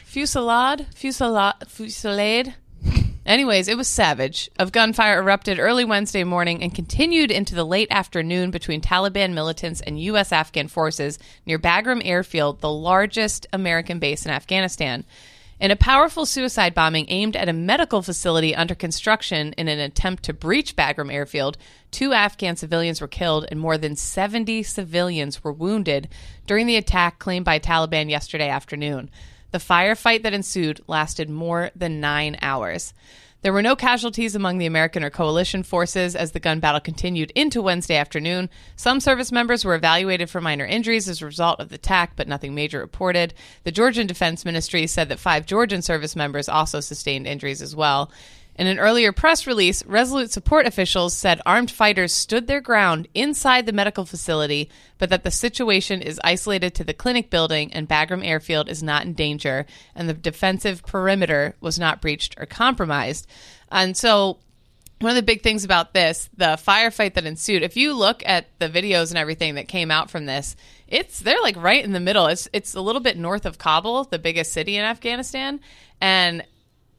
Speaker 4: Fusillade? Anyways, it was savage. Of gunfire erupted early Wednesday morning and continued into the late afternoon between Taliban militants and U.S. Afghan forces near Bagram Airfield, the largest American base in Afghanistan. In a powerful suicide bombing aimed at a medical facility under construction in an attempt to breach Bagram Airfield, 2 Afghan civilians were killed and more than 70 civilians were wounded during the attack claimed by Taliban yesterday afternoon. The firefight that ensued lasted more than 9 hours. There were no casualties among the American or coalition forces as the gun battle continued into Wednesday afternoon. Some service members were evaluated for minor injuries as a result of the attack, but nothing major reported. The Georgian Defense Ministry said that 5 Georgian service members also sustained injuries as well. In an earlier press release, Resolute support officials said armed fighters stood their ground inside the medical facility, but that the situation is isolated to the clinic building and Bagram Airfield is not in danger, and the defensive perimeter was not breached or compromised. And so one of the big things about this, the firefight that ensued, if you look at the videos and everything that came out from this, they're like right in the middle. It's a little bit north of Kabul, the biggest city in Afghanistan, and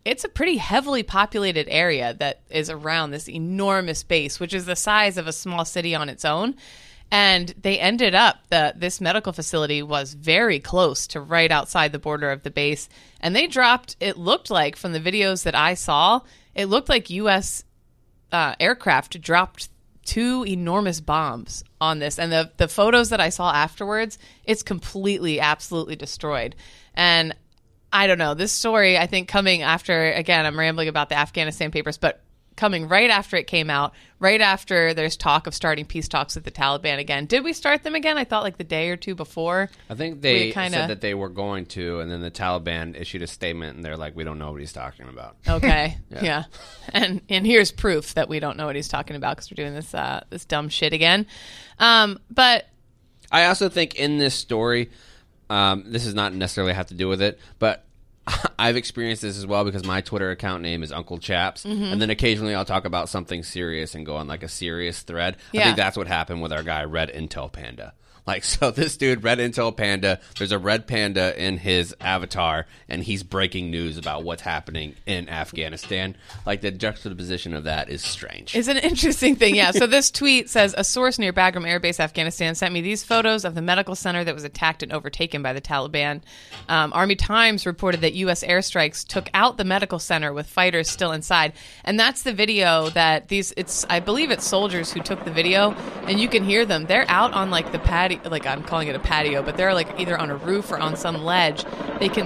Speaker 4: it's a pretty heavily populated area that is around this enormous base, which is the size of a small city on its own. And they ended up, this medical facility was very close to right outside the border of the base. And they dropped, it looked like, from the videos that I saw, it looked like U.S. Aircraft dropped 2 enormous bombs on this. And the photos that I saw afterwards, it's completely, absolutely destroyed. And I don't know, this story, I think coming after, again, I'm rambling about the Afghanistan papers, but coming right after it came out, right after there's talk of starting peace talks with the Taliban again. Did we start them again? I thought like the day or two before.
Speaker 3: I think they said that they were going to, and then the Taliban issued a statement, and they're like, we don't know what he's talking about.
Speaker 4: Okay, yeah. And here's proof that we don't know what he's talking about because we're doing this dumb shit again. But
Speaker 3: I also think in this story, this does not necessarily have to do with it, but I've experienced this as well because my Twitter account name is Uncle Chaps, and then occasionally I'll talk about something serious and go on like a serious thread. I think that's what happened with our guy Red Intel Panda. Like, so this dude, Red Intel Panda, there's a red panda in his avatar, and he's breaking news about what's happening in Afghanistan. Like, the juxtaposition of that is strange.
Speaker 4: It's an interesting thing, yeah. So this tweet says, a source near Bagram Air Base, Afghanistan, sent me these photos of the medical center that was attacked and overtaken by the Taliban. Army Times reported that U.S. airstrikes took out the medical center with fighters still inside. And that's the video that I believe it's soldiers who took the video, and you can hear them. They're out on, like, the patio. Like, I'm calling it a patio, but they're like either on a roof or on some ledge. You can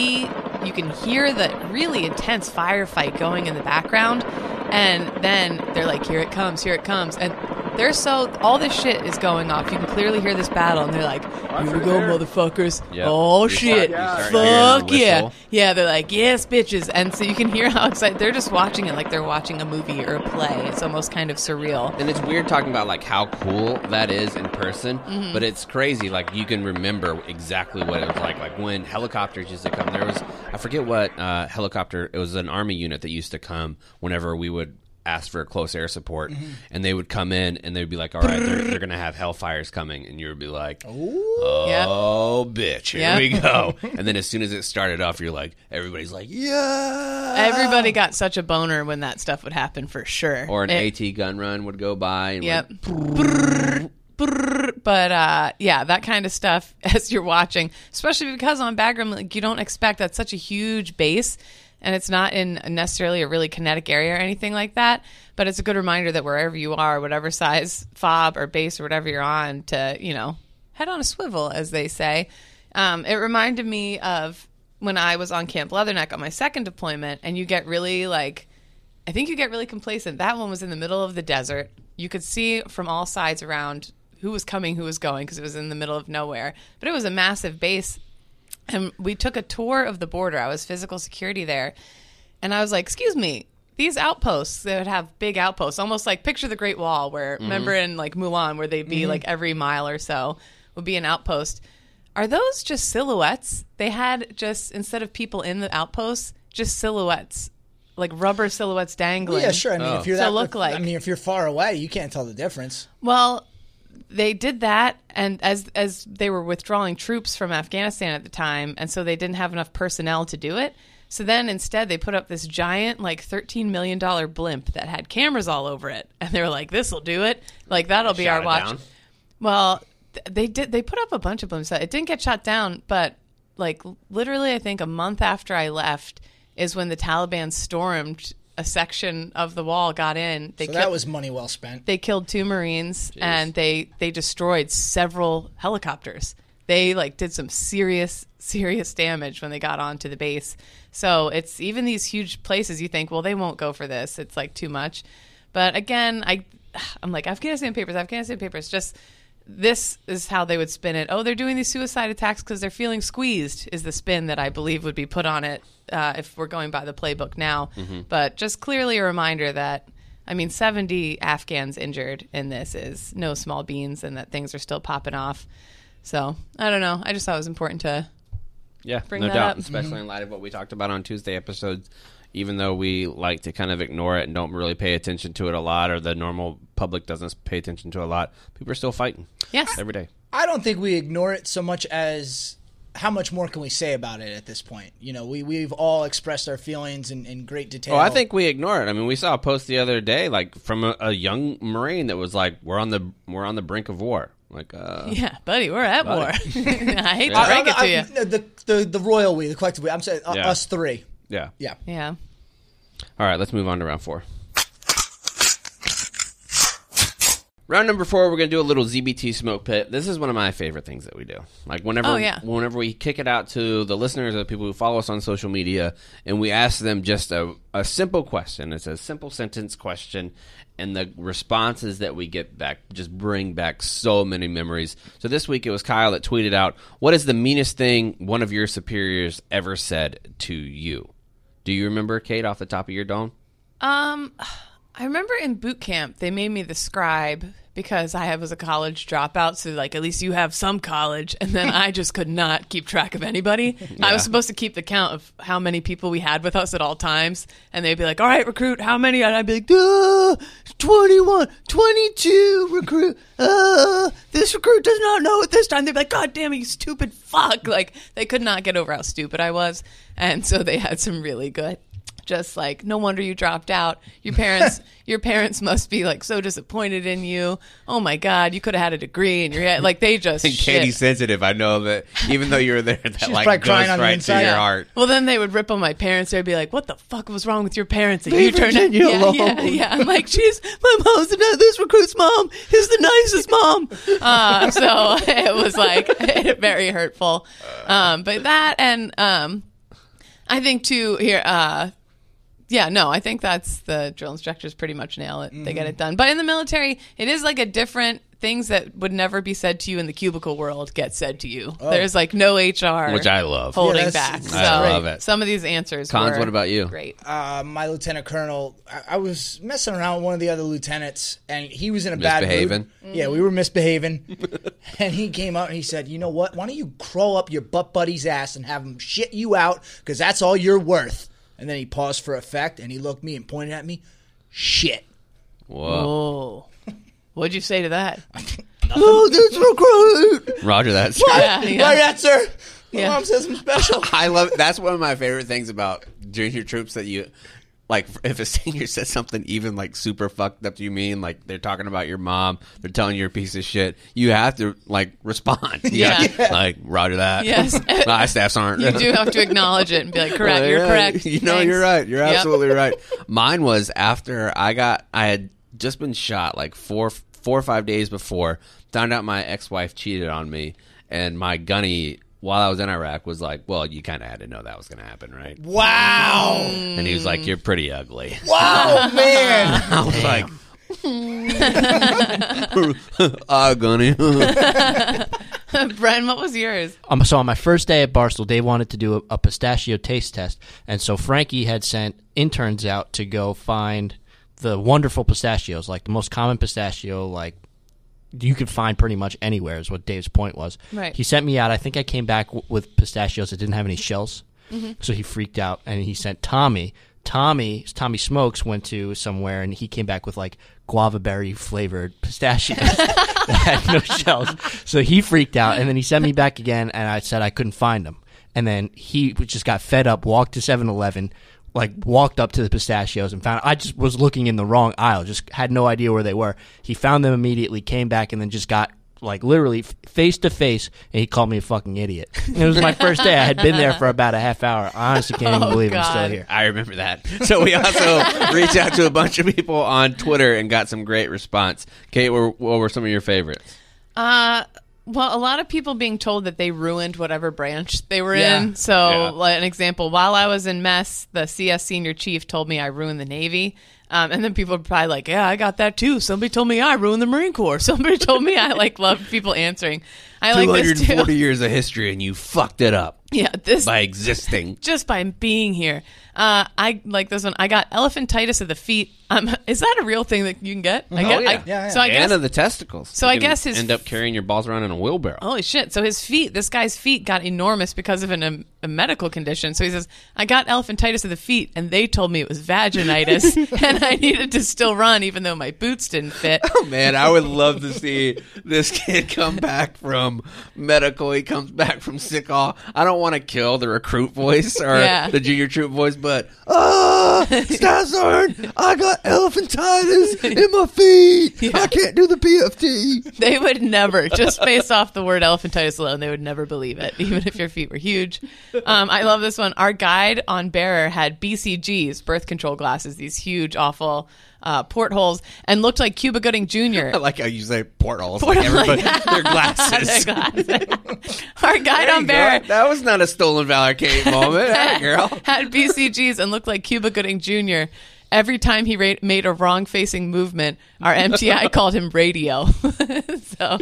Speaker 4: hear the really intense firefight going in the background, and then they're like, here it comes, and all this shit is going off. You can clearly hear this battle, and they're like, here we go, motherfuckers. Yep. Oh, shit. Fuck yeah. Yeah, they're like, yes, bitches. And so you can hear how excited. They're just watching it like they're watching a movie or a play. It's almost kind of surreal.
Speaker 3: And it's weird talking about, like, how cool that is in person, but it's crazy. Like, you can remember exactly what it was like. Like, when helicopters used to come, there was, I forget what helicopter, it was an Army unit that used to come whenever we would ask for close air support, and they would come in and they'd be like, all right, they're gonna have Hellfires coming, and you would be like, bitch, here we go. And then as soon as it started off, you're like, everybody's like, yeah,
Speaker 4: everybody got such a boner when that stuff would happen, for sure.
Speaker 3: Or an AT gun run would go by and
Speaker 4: but that kind of stuff as you're watching, especially because on Bagram, like, you don't expect that's such a huge base. And it's not in necessarily a really kinetic area or anything like that. But it's a good reminder that wherever you are, whatever size fob or base or whatever you're on, to, head on a swivel, as they say. It reminded me of when I was on Camp Leatherneck on my second deployment, and you get really, complacent. That one was in the middle of the desert. You could see from all sides around who was coming, who was going, because it was in the middle of nowhere. But it was a massive base. And we took a tour of the border. I was physical security there. And I was like, excuse me, these outposts, they would have big outposts, almost like picture the Great Wall, where, remember in like Mulan, where they'd be like every mile or so would be an outpost. Are those just silhouettes? They had just, instead of people in the outposts, just silhouettes, like rubber silhouettes dangling.
Speaker 5: Well, yeah, sure. I mean, if you're if you're far away, you can't tell the difference.
Speaker 4: Well, they did that, and as they were withdrawing troops from Afghanistan at the time, and so they didn't have enough personnel to do it. So then instead they put up this giant, like, $13 million blimp that had cameras all over it, and they were like, "This'll do it. Like, that'll be our watch." Down. Well, they put up a bunch of blimps. It didn't get shot down, but like literally, I think a month after I left is when the Taliban stormed a section of the wall, got in.
Speaker 5: That was money well spent.
Speaker 4: They killed 2 Marines. Jeez. And they destroyed several helicopters. They did some serious damage when they got onto the base. So it's even these huge places you think, well, they won't go for this. It's like too much. But again, I'm like, Afghanistan papers. Just this is how they would spin it. Oh, they're doing these suicide attacks because they're feeling squeezed, is the spin that I believe would be put on it if we're going by the playbook now. But just clearly a reminder that, 70 Afghans injured in this is no small beans, and that things are still popping off. So, I don't know. I just thought it was important to bring that up.
Speaker 3: Especially in light of what we talked about on Tuesday episodes. Even though we like to kind of ignore it and don't really pay attention to it a lot, or the normal public doesn't pay attention to it a lot, people are still fighting.
Speaker 4: Yes.
Speaker 3: Every day.
Speaker 5: I don't think we ignore it so much as how much more can we say about it at this point? You know, we've all expressed our feelings in great detail.
Speaker 3: Oh, I think we ignore it. I mean, we saw a post the other day, like from a young Marine that was like, "We're on the brink of war." Like,
Speaker 4: yeah, buddy, we're at war. I hate to break it to you.
Speaker 5: The royal we, the collective we. I'm saying us three.
Speaker 3: Yeah.
Speaker 4: Yeah.
Speaker 3: All right, let's move on to round 4. Round number 4, we're going to do a little ZBT smoke pit. This is one of my favorite things that we do. Like whenever we kick it out to the listeners or the people who follow us on social media, and we ask them just a simple question. It's a simple sentence question, and the responses that we get back just bring back so many memories. So this week it was Kyle that tweeted out, "What is the meanest thing one of your superiors ever said to you?" Do you remember, Kate, off the top of your dome?
Speaker 4: I remember in boot camp, they made me the scribe because I was a college dropout. So, like, at least you have some college. And then I just could not keep track of anybody. I was supposed to keep the count of how many people we had with us at all times. And they'd be like, all right, recruit, how many? And I'd be like, 21, 22, recruit. This recruit does not know at this time. They'd be like, God damn it, you stupid fuck. Like, they could not get over how stupid I was. And so they had some really good. Just like, no wonder you dropped out. Your parents must be like so disappointed in you. Oh my God, you could have had a degree, and you're like they just.
Speaker 3: And Katie's sensitive. I know that even though you were there, that like
Speaker 5: probably
Speaker 3: goes
Speaker 5: crying on the
Speaker 3: right
Speaker 5: inside.
Speaker 3: to your heart.
Speaker 4: Well, then they would rip on my parents. They'd be like, "What the fuck was wrong with your parents?" And you turned out, yeah. I'm like, my mom's this recruit's mom is the nicest mom. So it was like very hurtful. But that and I think too here. I think that's the drill instructors pretty much nail it. They get it done. But in the military, it is like a different things that would never be said to you in the cubicle world get said to you. There's like no HR,
Speaker 3: which I love,
Speaker 4: holding back.
Speaker 3: I love it.
Speaker 4: Some of these answers.
Speaker 3: Cons, what about you?
Speaker 4: Great.
Speaker 5: My lieutenant colonel, I was messing around with one of the other lieutenants, and he was in a bad mood. Yeah, we were misbehaving. And he came up and he said, "You know what? Why don't you crawl up your butt buddy's ass and have him shit you out, because that's all you're worth." And then he paused for effect, and he looked at me and pointed at me. Shit.
Speaker 3: Whoa.
Speaker 4: What'd you say to that?
Speaker 5: Oh, this recruit.
Speaker 3: Roger that.
Speaker 4: Yeah.
Speaker 5: Right, that, sir. My mom says I'm special.
Speaker 3: I love. That's one of my favorite things about junior troops, that you like. If a senior says something even like super fucked up to you, mean like they're talking about your mom, they're telling you you're a piece of shit, you have to like respond. Like Roger that.
Speaker 4: Yes.
Speaker 3: My staffs aren't.
Speaker 4: You do have to acknowledge it and be like, correct. You're correct.
Speaker 3: You know,
Speaker 4: Thanks.
Speaker 3: you're right. You're absolutely right. Mine was after I had just been shot like 4 or 5 days before. Found out my ex-wife cheated on me, and my gunny, while I was in Iraq, was like, "Well, you kind of had to know that was going to happen, right?"
Speaker 5: Wow.
Speaker 3: And he was like, "You're pretty ugly."
Speaker 5: Wow, man.
Speaker 3: I was like, Gunny.
Speaker 4: Bren, what was yours?
Speaker 7: So on my first day at Barstool, Dave wanted to do a pistachio taste test, and so Frankie had sent interns out to go find the wonderful pistachios, like the most common pistachio, like you could find pretty much anywhere, is what Dave's point was.
Speaker 4: Right.
Speaker 7: He sent me out. I think I came back with pistachios that didn't have any shells, so he freaked out, and he sent Tommy. Tommy Smokes went to somewhere, and he came back with like guava berry flavored pistachios that had no shells. So he freaked out, and then he sent me back again, and I said I couldn't find them. And then he just got fed up, walked to 7-Eleven, like walked up to the pistachios and found. I just was looking in the wrong aisle, just had no idea where they were. He found them immediately, came back, and then just got like literally face to face, and he called me a fucking idiot. And it was my first day. I had been there for about a half hour. I honestly can't even believe I'm still here.
Speaker 3: I remember that. So we also reached out to a bunch of people on Twitter and got some great response. Kate, what were some of your favorites?
Speaker 4: Well, a lot of people being told that they ruined whatever branch they were in. So, like an example, while I was in mess, the CS senior chief told me I ruined the Navy. And then people were probably like, yeah, I got that too. Somebody told me I ruined the Marine Corps. Somebody told me I love people answering. I like this too.
Speaker 3: 240 years of history and you fucked it up.
Speaker 4: Yeah,
Speaker 3: by existing.
Speaker 4: Just by being here. I like this one. I got elephantitis of the feet. Is that a real thing that you can get? I get,
Speaker 5: yeah.
Speaker 4: So I guess
Speaker 3: And of the testicles.
Speaker 4: So
Speaker 3: You
Speaker 4: I
Speaker 3: can
Speaker 4: guess his
Speaker 3: end up carrying your balls around in a wheelbarrow.
Speaker 4: Holy shit. So his feet, this guy's feet got enormous because of a medical condition. So he says, I got elephantitis of the feet and they told me it was vaginitis and I needed to still run even though my boots didn't fit.
Speaker 3: Oh, man, I would love to see this kid come back from medical. He comes back from sick hall. I don't want to kill the recruit voice or the junior troop voice, but, Staff Sergeant, I got elephantitis in my feet.
Speaker 4: Yeah.
Speaker 3: I can't do the PFT.
Speaker 4: They would never, just based off the word elephantitis alone, they would never believe it, even if your feet were huge. I love this one. Our guide on Bearer had BCGs, birth control glasses, these huge, awful portholes, and looked like Cuba Gooding Jr.
Speaker 3: I like how you say portholes. Like everybody, their glasses.
Speaker 4: Their glasses. Our guide on Bearer
Speaker 3: That was not a stolen Valor Kate moment. Hey, girl.
Speaker 4: had BCGs and looked like Cuba Gooding Jr. Every time he made a wrong-facing movement, our MTI called him Radio. So,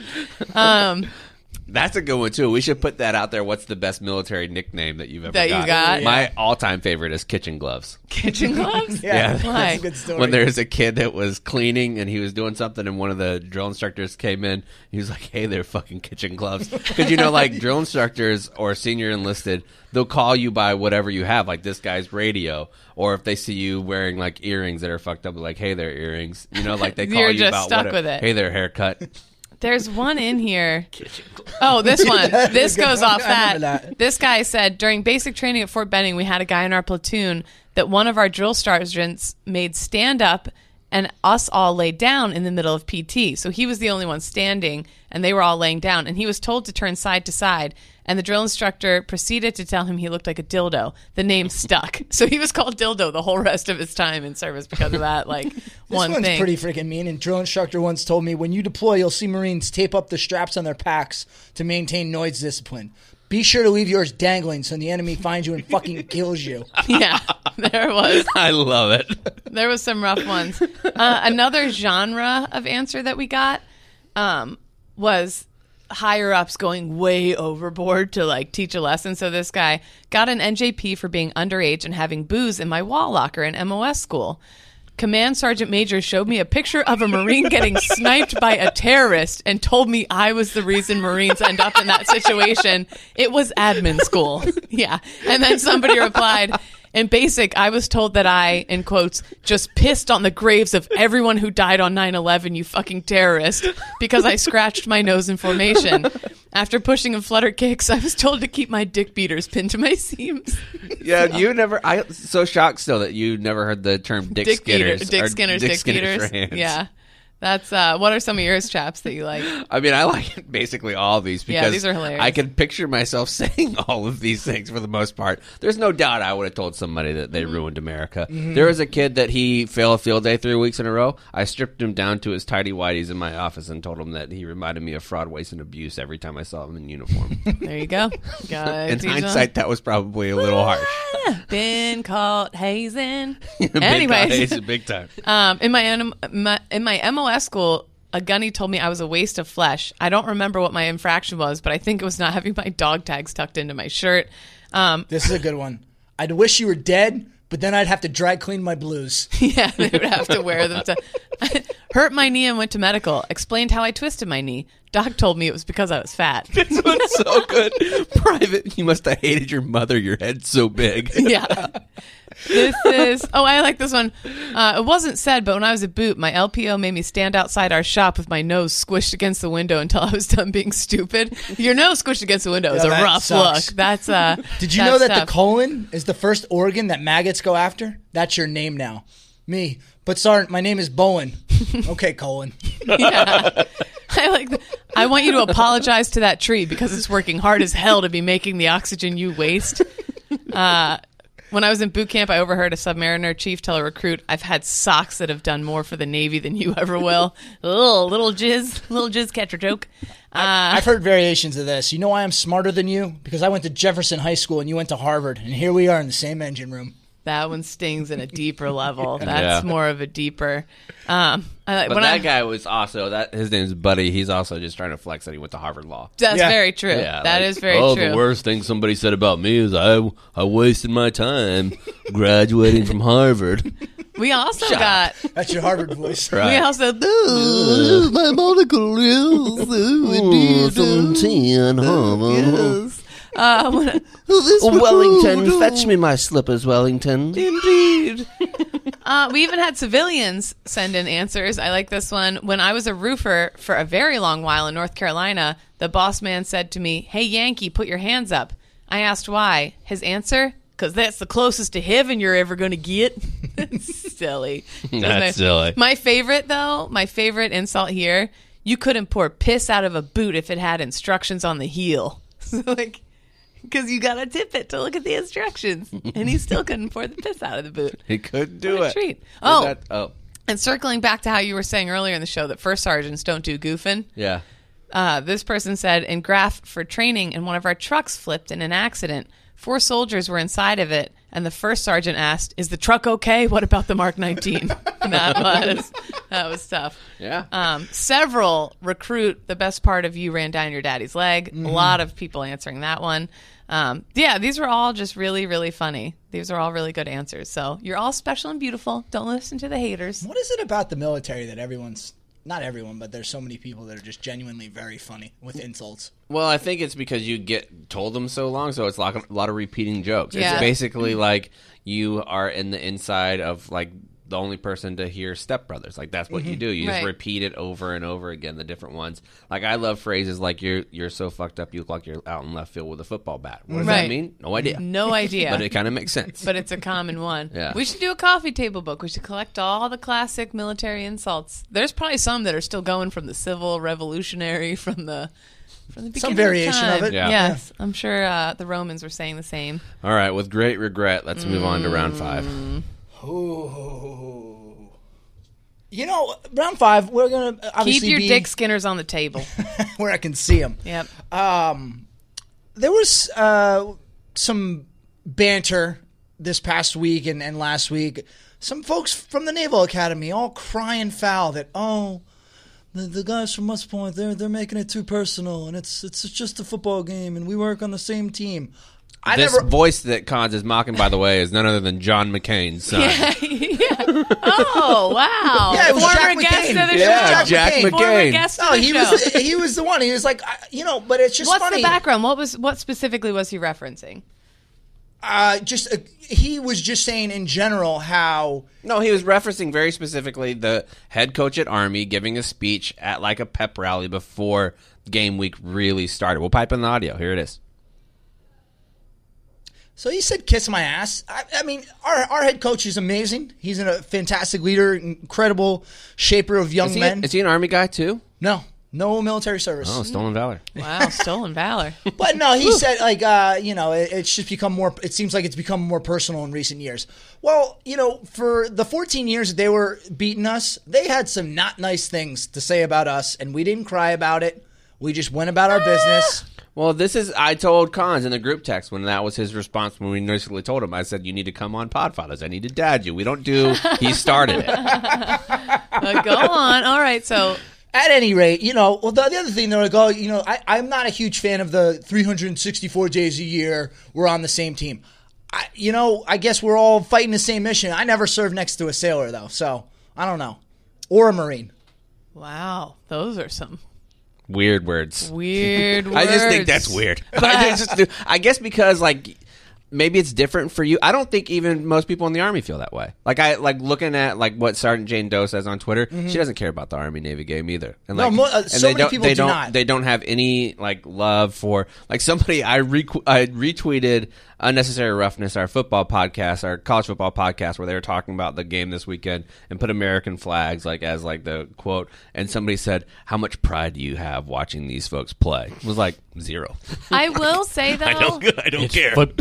Speaker 3: that's a good one, too. We should put that out there. What's the best military nickname that you've ever
Speaker 4: That you got?
Speaker 3: My all-time favorite is kitchen gloves.
Speaker 4: kitchen gloves?
Speaker 3: Yeah.
Speaker 4: Why?
Speaker 5: That's a good story.
Speaker 3: When there's a kid that was cleaning and he was doing something and one of the drill instructors came in, he was like, hey, they're fucking kitchen gloves. Because, like drill instructors or senior enlisted, they'll call you by whatever you have, like this guy's radio. Or if they see you wearing like earrings that are fucked up, like, hey, they're earrings. Like they call
Speaker 4: You're
Speaker 3: you
Speaker 4: just
Speaker 3: about
Speaker 4: stuck with it.
Speaker 3: Hey, their haircut.
Speaker 4: There's one in here. Oh, this one. This goes off that. This guy said, during basic training at Fort Benning, we had a guy in our platoon that one of our drill sergeants made stand up and us all laid down in the middle of PT. So he was the only one standing and they were all laying down. And he was told to turn side to side. And the drill instructor proceeded to tell him he looked like a dildo. The name stuck. So he was called Dildo the whole rest of his time in service because of that, one
Speaker 5: This one's
Speaker 4: thing.
Speaker 5: pretty freaking mean. And drill instructor once told me, when you deploy, you'll see Marines tape up the straps on their packs to maintain noise discipline. Be sure to leave yours dangling so the enemy finds you and fucking kills you.
Speaker 4: Yeah, there was.
Speaker 3: I love it.
Speaker 4: There was some rough ones. Another genre of answer that we got was higher ups going way overboard to teach a lesson. So this guy got an NJP for being underage and having booze in my wall locker in MOS school. Command Sergeant Major showed me a picture of a Marine getting sniped by a terrorist and told me I was the reason Marines end up in that situation. It was admin school. Yeah. And then somebody replied, in basic, I was told that I, in quotes, just pissed on the graves of everyone who died on 9/11, you fucking terrorist, because I scratched my nose in formation. After pushing and flutter kicks, I was told to keep my dick beaters pinned to my seams.
Speaker 3: Yeah, you never. I'm so shocked still that you never heard the term dick skinners.
Speaker 4: Dick
Speaker 3: or
Speaker 4: Skinners,
Speaker 3: dick
Speaker 4: dick
Speaker 3: skinners
Speaker 4: beaters.
Speaker 3: for hands.
Speaker 4: Yeah. That's what are some of yours, chaps, that you like?
Speaker 3: I mean, I like basically all of these because
Speaker 4: these are hilarious.
Speaker 3: I can picture myself saying all of these things for the most part. There's no doubt I would have told somebody that they ruined America. There was a kid that he failed a field day 3 weeks in a row. I stripped him down to his tidy whities in my office and told him that he reminded me of fraud, waste, and abuse every time I saw him in uniform.
Speaker 4: There you go.
Speaker 3: In hindsight, that was probably a little harsh.
Speaker 4: Been caught hazing.
Speaker 3: Big
Speaker 4: Anyways,
Speaker 3: time, big time.
Speaker 4: in my MOS school, a gunny told me I was a waste of flesh. I don't remember what my infraction was, but I think it was not having my dog tags tucked into my shirt.
Speaker 5: This is a good one. I'd wish you were dead, but then I'd have to dry clean my blues.
Speaker 4: Yeah, they would have to wear them. Hurt my knee and went to medical. Explained how I twisted my knee. Doc told me it was because I was fat.
Speaker 3: This one's so good. Private, you must have hated your mother. Your head's so big.
Speaker 4: Yeah. This is, I like this one. It wasn't said, but when I was at boot, my LPO made me stand outside our shop with my nose squished against the window until I was done being stupid. Your nose squished against the window is a
Speaker 5: that
Speaker 4: rough
Speaker 5: sucks.
Speaker 4: look. That's
Speaker 5: Did you know that the colon is the first organ that maggots go after? That's your name now. Me. But Sergeant, my name is Bowen. Okay, colon.
Speaker 4: Yeah. I want you to apologize to that tree because it's working hard as hell to be making the oxygen you waste. When I was in boot camp, I overheard a submariner chief tell a recruit, I've had socks that have done more for the Navy than you ever will. Little jizz catcher joke.
Speaker 5: I've heard variations of this. You know why I'm smarter than you? Because I went to Jefferson High School and you went to Harvard, and here we are in the same engine room.
Speaker 4: That one stings in a deeper level. That's more of a deeper.
Speaker 3: But that guy was also his name's Buddy. He's also just trying to flex that he went to Harvard Law.
Speaker 4: That's very true.
Speaker 3: Yeah,
Speaker 4: that is very true.
Speaker 3: The worst thing somebody said about me is I wasted my time graduating from Harvard.
Speaker 4: We also got.
Speaker 5: That's your Harvard voice.
Speaker 3: Right.
Speaker 4: We also.
Speaker 3: My monocle from 10 Harvard. Wellington, fetch me my slippers, Wellington.
Speaker 4: Indeed. We even had civilians send in answers. I like this one. When I was a roofer for a very long while in North Carolina, the boss man said to me, "Hey, Yankee, put your hands up." I asked why. His answer, "Because that's the closest to heaven you're ever going to get." Silly.
Speaker 3: That's silly.
Speaker 4: My favorite, though, my favorite insult here, you couldn't pour piss out of a boot if it had instructions on the heel. So, because you got to tip it to look at the instructions. And he still couldn't pour the piss out of the boot.
Speaker 3: He couldn't do
Speaker 4: What a
Speaker 3: it.
Speaker 4: treat. And circling back to how you were saying earlier in the show that first sergeants don't do goofing.
Speaker 3: Yeah.
Speaker 4: This person said, in Graph for training, and one of our trucks flipped in an accident. 4 soldiers were inside of it, and the first sergeant asked, "Is the truck okay? What about the Mark 19?" That was tough.
Speaker 3: Yeah.
Speaker 4: Several recruit the best part of you ran down your daddy's leg. A lot of people answering that one. These were all just really, really funny. These are all really good answers. So you're all special and beautiful. Don't listen to the haters.
Speaker 5: What is it about the military that not everyone, but there's so many people that are just genuinely very funny with insults?
Speaker 3: Well, I think it's because you get told them so long, so it's like a lot of repeating jokes.
Speaker 4: Yeah.
Speaker 3: It's basically like you are in the inside of the only person to hear Step Brothers. That's what you do. You just repeat it over and over again, the different ones. I love phrases like you're so fucked up you look like you're out in left field with a football bat. What does that mean? No idea.
Speaker 4: No idea.
Speaker 3: But it kind of makes sense.
Speaker 4: But it's a common one.
Speaker 3: Yeah.
Speaker 4: We should do a coffee table book. We should collect all the classic military insults. There's probably some that are still going from the Civil Revolutionary, from the beginning
Speaker 5: Some variation
Speaker 4: of
Speaker 5: of it.
Speaker 3: Yeah.
Speaker 4: Yes. I'm sure the Romans were saying the same.
Speaker 3: All right, with great regret, let's move on to round 5.
Speaker 5: Ooh. Round 5, we're going to obviously
Speaker 4: Keep your dick skinners on the table.
Speaker 5: where I can see them.
Speaker 4: Yep.
Speaker 5: There was some banter this past week and last week. Some folks from the Naval Academy all crying foul that, the guys from West Point, they're making it too personal, and it's just a football game, and we work on the same team.
Speaker 3: Voice that Cons is mocking, by the way, is none other than John McCain's son.
Speaker 4: Yeah. Oh, wow.
Speaker 5: Yeah, it was
Speaker 4: Former
Speaker 5: Jack
Speaker 4: guest
Speaker 5: McCain.
Speaker 4: of the
Speaker 3: Yeah,
Speaker 4: show.
Speaker 3: Jack
Speaker 4: Former
Speaker 3: McCain.
Speaker 4: guest of
Speaker 5: No,
Speaker 4: the
Speaker 5: he
Speaker 4: show.
Speaker 5: he was the one. He was like, but it's just
Speaker 4: What's
Speaker 5: funny.
Speaker 4: the background? What specifically was he referencing?
Speaker 5: He was just saying in general how.
Speaker 3: No, he was referencing very specifically the head coach at Army giving a speech at a pep rally before game week really started. We'll pipe in the audio. Here it is.
Speaker 5: So he said, "Kiss my ass." I mean, our head coach is amazing. He's a fantastic leader, incredible shaper of young men.
Speaker 3: Is he an Army guy too?
Speaker 5: No military service.
Speaker 3: Oh, stolen valor.
Speaker 4: Wow, stolen valor.
Speaker 5: But no, he said it's just become more. It seems like it's become more personal in recent years. Well, for the 14 years that they were beating us, they had some not nice things to say about us, and we didn't cry about it. We just went about our business.
Speaker 3: Well, I told Cons in the group text when that was his response when we initially told him. I said, "You need to come on Podfathers. I need to dad you. We don't do." He started it.
Speaker 4: Go on. All right, so.
Speaker 5: At any rate, the other thing they're like, I'm not a huge fan of the 364 days a year we're on the same team. I guess we're all fighting the same mission. I never served next to a sailor though, so I don't know, or a Marine.
Speaker 4: Wow, those are some
Speaker 3: Weird words.
Speaker 4: weird words.
Speaker 3: I just think that's weird. I guess because maybe it's different for you. I don't think even most people in the Army feel that way. Looking at what Sergeant Jane Doe says on Twitter. She doesn't care about the Army Navy game either. And
Speaker 5: so many people do not.
Speaker 3: They don't have any love for somebody. I retweeted Unnecessary Roughness, our football podcast, our college football podcast, where they were talking about the game this weekend and put American flags as the quote. And somebody said, "How much pride do you have watching these folks play?" It was 0.
Speaker 4: I will say though,
Speaker 3: I don't care.
Speaker 7: Football.
Speaker 4: it's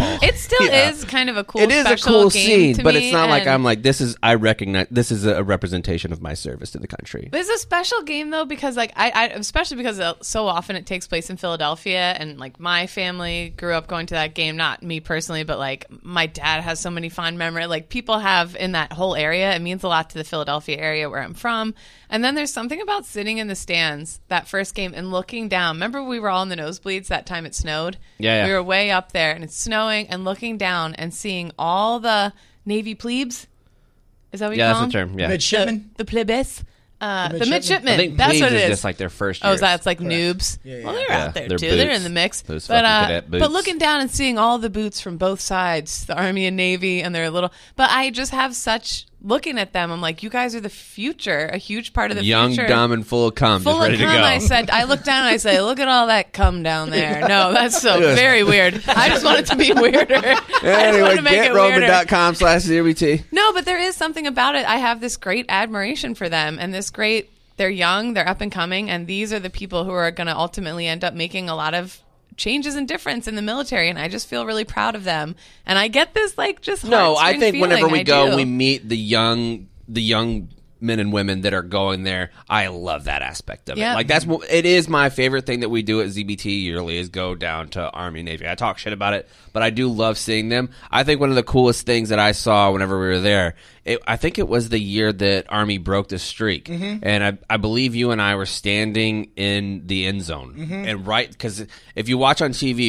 Speaker 4: still is kind of a cool.
Speaker 3: It is a
Speaker 4: special
Speaker 3: cool
Speaker 4: game
Speaker 3: scene,
Speaker 4: to
Speaker 3: but
Speaker 4: me,
Speaker 3: it's not like
Speaker 4: and-
Speaker 3: I'm like, this is, I recognize, this is a representation of my service to the country.
Speaker 4: But it's a special game though because like I especially because so often it takes place in Philadelphia, and like my family grew up going to that game. Not me personally, but like my dad has so many fond memories. Like people have in that whole area. It means a lot to the Philadelphia area where I'm from. And then there's something about sitting in the stands that first game and looking down. Remember we were all in the nosebleeds that time it snowed?
Speaker 3: Yeah.
Speaker 4: We were way up there and it's snowing and looking down and seeing all the Navy plebes. Is that what you
Speaker 3: Yeah,
Speaker 4: call
Speaker 3: that's the
Speaker 4: them?
Speaker 3: term. Yeah.
Speaker 5: Midshipman.
Speaker 4: The plebes. The
Speaker 5: midshipmen?
Speaker 4: midshipmen.
Speaker 3: I think
Speaker 4: That's
Speaker 3: plebes
Speaker 4: what it
Speaker 3: is
Speaker 4: is.
Speaker 3: just like their first
Speaker 4: Oh,
Speaker 3: year.
Speaker 4: is that it's like noobs?
Speaker 5: Yeah.
Speaker 4: Well, they're
Speaker 3: Yeah,
Speaker 4: out there
Speaker 3: they're
Speaker 4: too. They're
Speaker 3: boots.
Speaker 4: in the mix.
Speaker 3: Those
Speaker 4: but
Speaker 3: fucking cadet
Speaker 4: but
Speaker 3: boots.
Speaker 4: looking down and seeing all the boots from both sides, the Army and Navy, and they're little. But I just have such looking at them. I'm like, you guys are the future, a huge part of the
Speaker 3: Young,
Speaker 4: future.
Speaker 3: dumb, and full of cum,
Speaker 4: Full
Speaker 3: just ready
Speaker 4: of
Speaker 3: to
Speaker 4: cum,
Speaker 3: go.
Speaker 4: I said. I look down and I say, look at all that cum down there. No, that's so very weird. I just want it to be weirder. I just
Speaker 3: Anyway,
Speaker 4: want to make it weirder.
Speaker 3: GetRoman.com/ZRBT.
Speaker 4: No, but there is something about it. I have this great admiration for them and this great, they're young, they're up and coming, and these are the people who are going to ultimately end up making a lot of changes and difference in the military, and I just feel really proud of them. And I get this like just
Speaker 3: No, I
Speaker 4: heartstring
Speaker 3: think whenever
Speaker 4: feeling.
Speaker 3: we
Speaker 4: I
Speaker 3: go,
Speaker 4: do.
Speaker 3: we meet the young men and women that are going there. I love that aspect of it.
Speaker 4: Yeah.
Speaker 3: Like it is my favorite thing that we do at ZBT yearly is go down to Army and Navy. I talk shit about it, but I do love seeing them. I think one of the coolest things that I saw whenever we were there, I think it was the year that Army broke the streak, and I believe you and I were standing in the end zone, and right because if you watch on TV,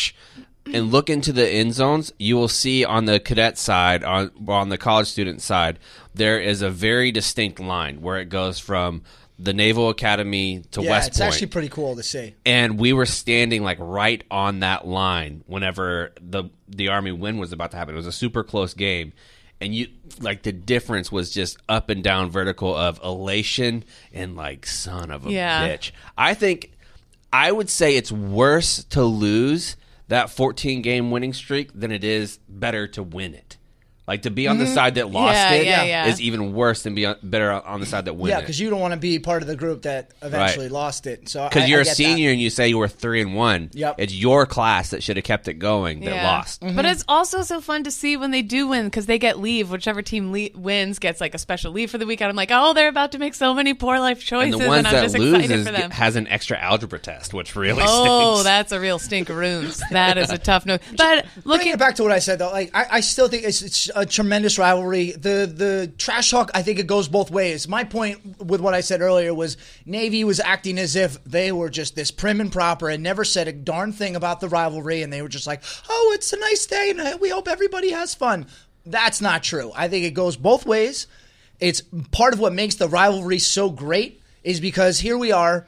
Speaker 3: and look into the end zones, you will see on the cadet side, on the college student side, there is a very distinct line where it goes from the Naval Academy to
Speaker 5: Yeah,
Speaker 3: West
Speaker 5: it's
Speaker 3: Point.
Speaker 5: actually pretty cool to see.
Speaker 3: And we were standing like right on that line whenever the Army win was about to happen. It was a super close game. And you like the difference was just up and down vertical of elation and like son of a bitch. I would say it's worse to lose that 14-game winning streak than it is better to win it. Like to be on the side that lost
Speaker 4: Yeah.
Speaker 3: is even worse than better on the side that win
Speaker 5: Yeah,
Speaker 3: it.
Speaker 5: because you don't want to be part of the group that eventually lost it. So
Speaker 3: Because you're
Speaker 5: I
Speaker 3: a
Speaker 5: get
Speaker 3: senior
Speaker 5: that.
Speaker 3: and you say you were 3-1.
Speaker 5: Yep.
Speaker 3: It's your class that should have kept it going that lost.
Speaker 4: But it's also so fun to see when they do win because they get leave. Whichever team wins gets like a special leave for the weekend. I'm like, oh, they're about to make so many poor life choices,
Speaker 3: And the ones
Speaker 4: I'm
Speaker 3: that
Speaker 4: just excited
Speaker 3: loses
Speaker 4: for them.
Speaker 3: has an extra algebra test, which really
Speaker 4: Oh,
Speaker 3: stinks.
Speaker 4: that's a real stinkeroons. That is a tough note. But
Speaker 5: Bringing
Speaker 4: looking
Speaker 5: it back to what I said though, like I still think it's a tremendous rivalry. The trash talk, I think it goes both ways. My point with what I said earlier was Navy was acting as if they were just this prim and proper and never said a darn thing about the rivalry, and they were just like, "Oh, it's a nice day, and we hope everybody has fun." That's not true. I think it goes both ways. It's part of what makes the rivalry so great is because here we are.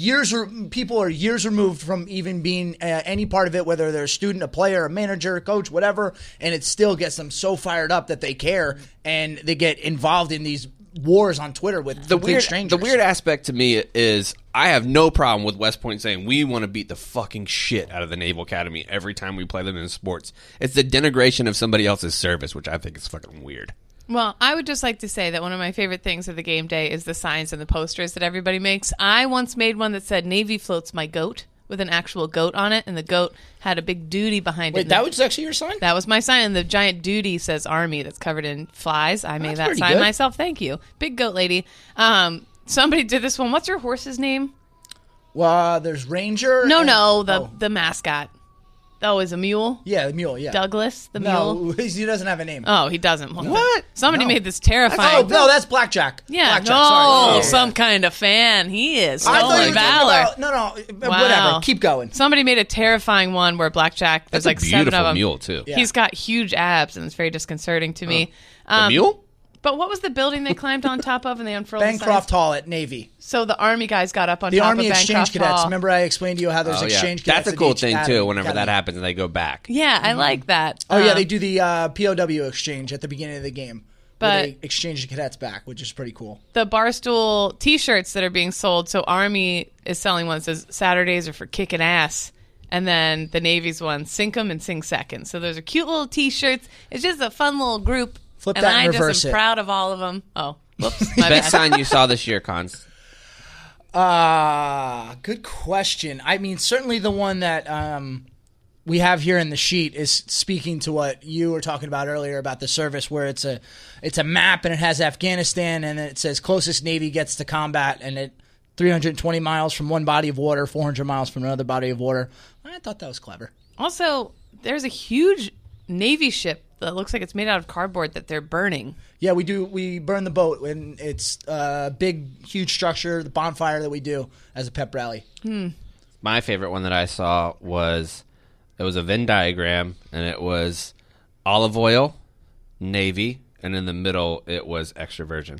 Speaker 5: People are years removed from even being any part of it, whether they're a student, a player, a manager, a coach, whatever, and it still gets them so fired up that they care and they get involved in these wars on Twitter with complete strangers.
Speaker 3: The weird aspect to me is I have no problem with West Point saying we want to beat the fucking shit out of the Naval Academy every time we play them in sports. It's the denigration of somebody else's service, which I think is fucking weird.
Speaker 4: Well, I would just like to say that one of my favorite things of the game day is the signs and the posters that everybody makes. I once made one that said Navy floats my goat with an actual goat on it, and the goat had a big duty behind it.
Speaker 5: Wait, that was actually your sign?
Speaker 4: That was my sign, and the giant duty says Army that's covered in flies. I made that
Speaker 5: pretty
Speaker 4: sign
Speaker 5: good.
Speaker 4: myself. Thank you. Big goat lady. Somebody did this one. What's your horse's name?
Speaker 5: Well, there's Ranger.
Speaker 4: No,
Speaker 5: and-
Speaker 4: the mascot. Oh, is a mule?
Speaker 5: Yeah, the mule, yeah.
Speaker 4: Douglas, the mule?
Speaker 5: No, he doesn't have a name.
Speaker 4: Oh, he doesn't.
Speaker 3: What?
Speaker 4: Somebody
Speaker 5: No.
Speaker 4: made this terrifying.
Speaker 5: Oh, no, that's Blackjack.
Speaker 4: Yeah,
Speaker 5: Blackjack,
Speaker 4: no,
Speaker 5: sorry. Yeah.
Speaker 4: some kind of fan. He is.
Speaker 5: I thought you
Speaker 4: Stolen
Speaker 5: were
Speaker 4: valor.
Speaker 5: talking about, no,
Speaker 4: Wow.
Speaker 5: whatever. Keep going.
Speaker 4: Somebody made a terrifying one where Blackjack, there's
Speaker 3: That's
Speaker 4: like
Speaker 3: a
Speaker 4: 7 of
Speaker 3: beautiful
Speaker 4: them.
Speaker 3: mule, too.
Speaker 5: Yeah.
Speaker 4: He's got huge abs, and it's very disconcerting to me.
Speaker 3: The mule?
Speaker 4: But what was the building they climbed on top of and they unfurled the
Speaker 5: Bancroft
Speaker 4: signs?
Speaker 5: Hall at Navy.
Speaker 4: So the Army guys got up on
Speaker 5: The
Speaker 4: top
Speaker 5: Army
Speaker 4: of
Speaker 5: Exchange
Speaker 4: Bancroft
Speaker 5: Cadets.
Speaker 4: Hall.
Speaker 5: Remember I explained to you how there's exchange cadets
Speaker 3: That's a
Speaker 5: at
Speaker 3: cool
Speaker 5: each
Speaker 3: thing,
Speaker 5: academy.
Speaker 3: too, whenever that happens and they go back.
Speaker 4: Yeah, I like that.
Speaker 5: Oh, yeah, they do the POW exchange at the beginning of the game. Where
Speaker 4: But-
Speaker 5: they exchange the cadets back, which is pretty cool.
Speaker 4: The Barstool T-shirts that are being sold. So Army is selling one that says Saturdays are for kicking ass, and then the Navy's one, sink 'em and sing second. So those are cute little T-shirts. It's just a fun little group.
Speaker 5: Flip
Speaker 4: and
Speaker 5: that and
Speaker 4: I
Speaker 5: reverse
Speaker 4: just am
Speaker 5: it.
Speaker 4: proud of all of them. Oh, whoops, my
Speaker 3: Best
Speaker 4: bad.
Speaker 3: sign you saw this year, Cons.
Speaker 5: Good question. I mean, certainly the one that we have here in the sheet is speaking to what you were talking about earlier about the service, where it's a map and it has Afghanistan, and it says closest Navy gets to combat, and it 320 miles from one body of water, 400 miles from another body of water. I thought that was clever.
Speaker 4: Also, there's a huge Navy ship that looks like it's made out of cardboard that they're burning.
Speaker 5: Yeah, we do. We burn the boat, and it's a big, huge structure, the bonfire that we do as a pep rally.
Speaker 3: My favorite one that I saw was it was a Venn diagram, and it was olive oil, Navy, and in the middle it was extra virgin.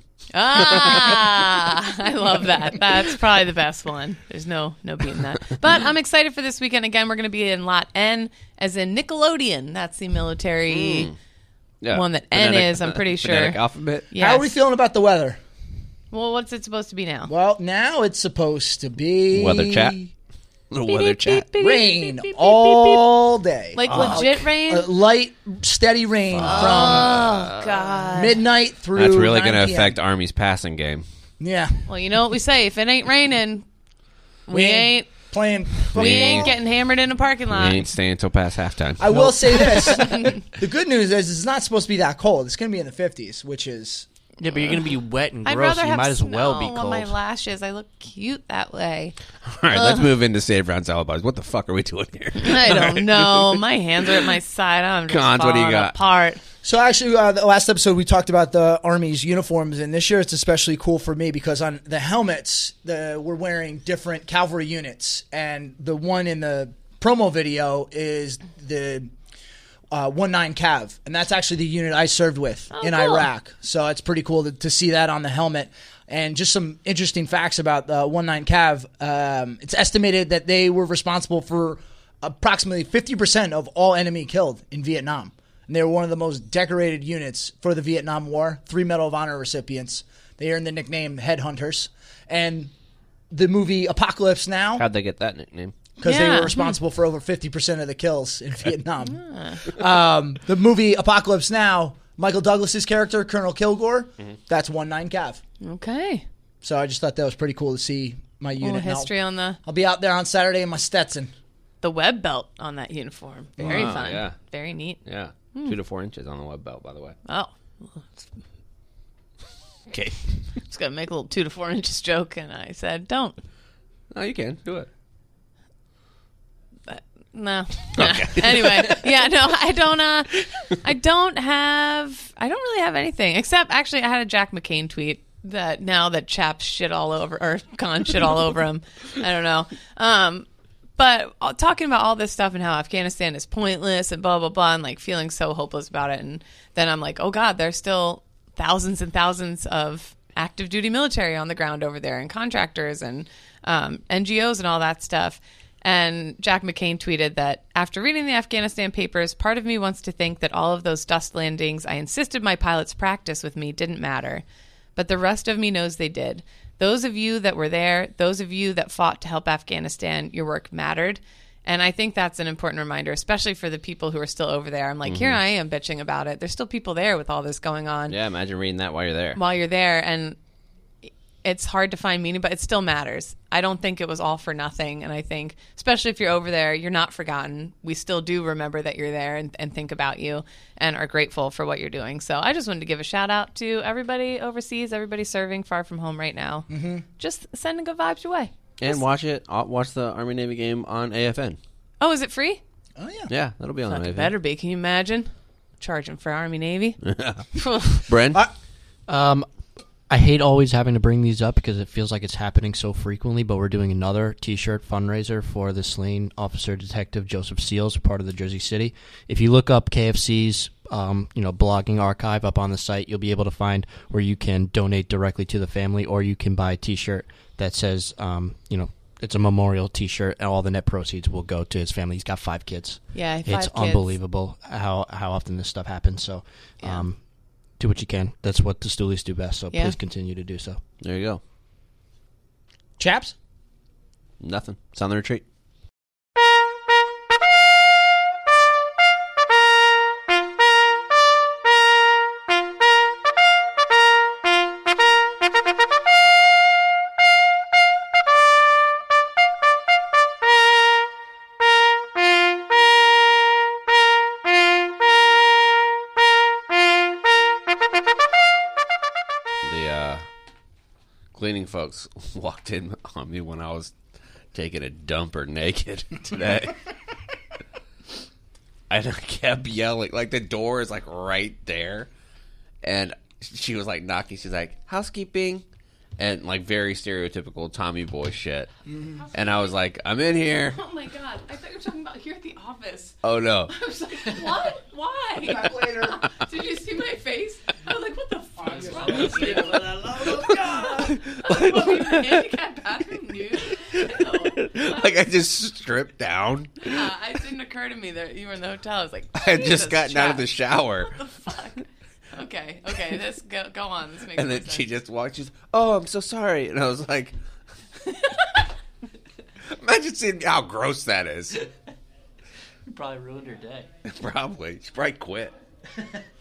Speaker 4: I love that. That's probably the best one. There's no beating that. But I'm excited for this weekend. Again, we're going to be in Lot N, as in Nickelodeon. That's the military one that N is, I'm pretty sure.
Speaker 3: Phonetic alphabet.
Speaker 4: Yes.
Speaker 5: How are we feeling about the weather?
Speaker 4: Well, what's it supposed to be now?
Speaker 5: Well, now it's supposed to be
Speaker 3: Weather chat. The weather chat.
Speaker 5: rain all day.
Speaker 4: Like legit rain?
Speaker 5: Light, steady rain
Speaker 4: Oh,
Speaker 5: from
Speaker 4: God.
Speaker 5: midnight through
Speaker 3: That's really
Speaker 5: 9
Speaker 3: going to
Speaker 5: PM.
Speaker 3: affect Army's passing game.
Speaker 5: Yeah.
Speaker 4: Well, you know what we say. If it ain't raining, we ain't
Speaker 5: playing
Speaker 4: we ain't
Speaker 5: football.
Speaker 4: getting hammered in a parking
Speaker 3: We
Speaker 4: lot.
Speaker 3: ain't staying until past halftime.
Speaker 5: I will say this. The good news is it's not supposed to be that cold. It's going to be in the 50s, which is...
Speaker 7: Yeah, but you're going to be wet and
Speaker 4: I'd
Speaker 7: gross.
Speaker 4: rather
Speaker 7: So you
Speaker 4: have
Speaker 7: might as well be
Speaker 4: snow on my
Speaker 7: cold.
Speaker 4: lashes. I look cute that way.
Speaker 3: All right, let's move into Save Round Salad Bars. What the fuck are we doing here?
Speaker 4: I don't know. My hands are at my side. I'm just
Speaker 3: Cons, what do you
Speaker 4: falling
Speaker 3: got?
Speaker 4: apart.
Speaker 5: So actually, the last episode we talked about the Army's uniforms, and this year it's especially cool for me because on the helmets, we're wearing different cavalry units, and the one in the promo video is the 19 Cav, and that's actually the unit I served with in
Speaker 4: cool.
Speaker 5: Iraq. So it's pretty cool to see that on the helmet. And just some interesting facts about the 19 Cav. It's estimated that they were responsible for approximately 50% of all enemy killed in Vietnam. And they were one of the most decorated units for the Vietnam War. 3 Medal of Honor recipients. They earned the nickname Headhunters. And the movie Apocalypse Now,
Speaker 3: How'd they get that nickname?
Speaker 5: because they
Speaker 4: Yeah.
Speaker 5: were responsible for over 50% of the kills in Vietnam. The movie Apocalypse Now, Michael Douglas's character, Colonel Kilgore, that's 19 Cav.
Speaker 4: Okay.
Speaker 5: So I just thought that was pretty cool to see my
Speaker 4: A little
Speaker 5: unit. And
Speaker 4: history on
Speaker 5: I'll be out there on Saturday in my Stetson.
Speaker 4: the web belt on that uniform. Very
Speaker 3: Wow,
Speaker 4: fun.
Speaker 3: yeah.
Speaker 4: Very neat.
Speaker 3: Yeah, 2 to 4 inches on the web belt, by the way.
Speaker 4: Oh.
Speaker 3: Okay.
Speaker 4: I was going to make a little 2 to 4 inches joke, and I said, don't.
Speaker 3: No, you can do it.
Speaker 4: No.
Speaker 3: Okay.
Speaker 4: Anyway, yeah, no, I don't really have anything except actually I had a Jack McCain tweet that now that Chap's shit all over or Khan shit all over him. I don't know. But talking about all this stuff and how Afghanistan is pointless and blah, blah, blah, and like feeling so hopeless about it. And then I'm like, oh God, there's still thousands and thousands of active duty military on the ground over there and contractors and NGOs and all that stuff. And Jack McCain tweeted that after reading the Afghanistan papers, part of me wants to think that all of those dust landings I insisted my pilots practice with me didn't matter. But the rest of me knows they did. Those of you that were there, those of you that fought to help Afghanistan, your work mattered. And I think that's an important reminder, especially for the people who are still over there. I'm like, here I am bitching about it. There's still people there with all this going on.
Speaker 3: Yeah, imagine reading that while you're there.
Speaker 4: While you're there, and it's hard to find meaning, but it still matters. I don't think it was all for nothing, and I think, especially if you're over there, you're not forgotten. We still do remember that you're there and think about you and are grateful for what you're doing. So I just wanted to give a shout out to everybody overseas, everybody serving far from home right now. Mm-hmm. Just sending good vibes your way.
Speaker 3: And watch the Army Navy game on AFN.
Speaker 4: Oh, is it free?
Speaker 5: Oh, yeah.
Speaker 3: Yeah, that'll be on
Speaker 4: Fuck,
Speaker 3: AFN.
Speaker 4: it better be. Can you imagine charging for Army Navy?
Speaker 3: Bren?
Speaker 7: I hate always having to bring these up because it feels like it's happening so frequently, but we're doing another T-shirt fundraiser for the slain Officer Detective Joseph Seals, part of the Jersey City. If you look up KFC's blogging archive up on the site, you'll be able to find where you can donate directly to the family, or you can buy a T-shirt that says, it's a memorial T-shirt, and all the net proceeds will go to his family. He's got 5 kids.
Speaker 4: Yeah, 5
Speaker 7: It's
Speaker 4: kids.
Speaker 7: unbelievable how often this stuff happens. So, do what you can. That's what the Stoolies do best. So
Speaker 4: Yeah.
Speaker 7: please continue to do so.
Speaker 3: There you go.
Speaker 5: Chaps?
Speaker 3: Nothing. It's on the retreat. folks walked in on me when I was taking a dumper naked today. And I kept yelling. Like, the door is, like, right there. And she was, like, knocking. She's like, housekeeping. And, like, very stereotypical Tommy boy shit. Mm-hmm. And I was like, I'm in here.
Speaker 4: Oh, my God. I thought you were talking about here at the office.
Speaker 3: Oh, no.
Speaker 4: I was like, what? Why?
Speaker 5: Back later.
Speaker 4: Did you see my face? I was like, what the fuck is wrong with you?
Speaker 5: Oh,
Speaker 4: What, were you in a handicapped bathroom nude? No.
Speaker 3: Like, I just stripped down.
Speaker 4: It didn't occur to me that you were in the hotel. I was like,
Speaker 3: I had
Speaker 4: Jesus,
Speaker 3: just gotten out of the shower.
Speaker 4: What the fuck? Okay, this go on. This makes
Speaker 3: And
Speaker 4: more
Speaker 3: then
Speaker 4: sense.
Speaker 3: she just walked. She's, oh, I'm so sorry. And I was like, imagine seeing how gross that is.
Speaker 7: You probably ruined her day.
Speaker 3: Probably. She probably quit.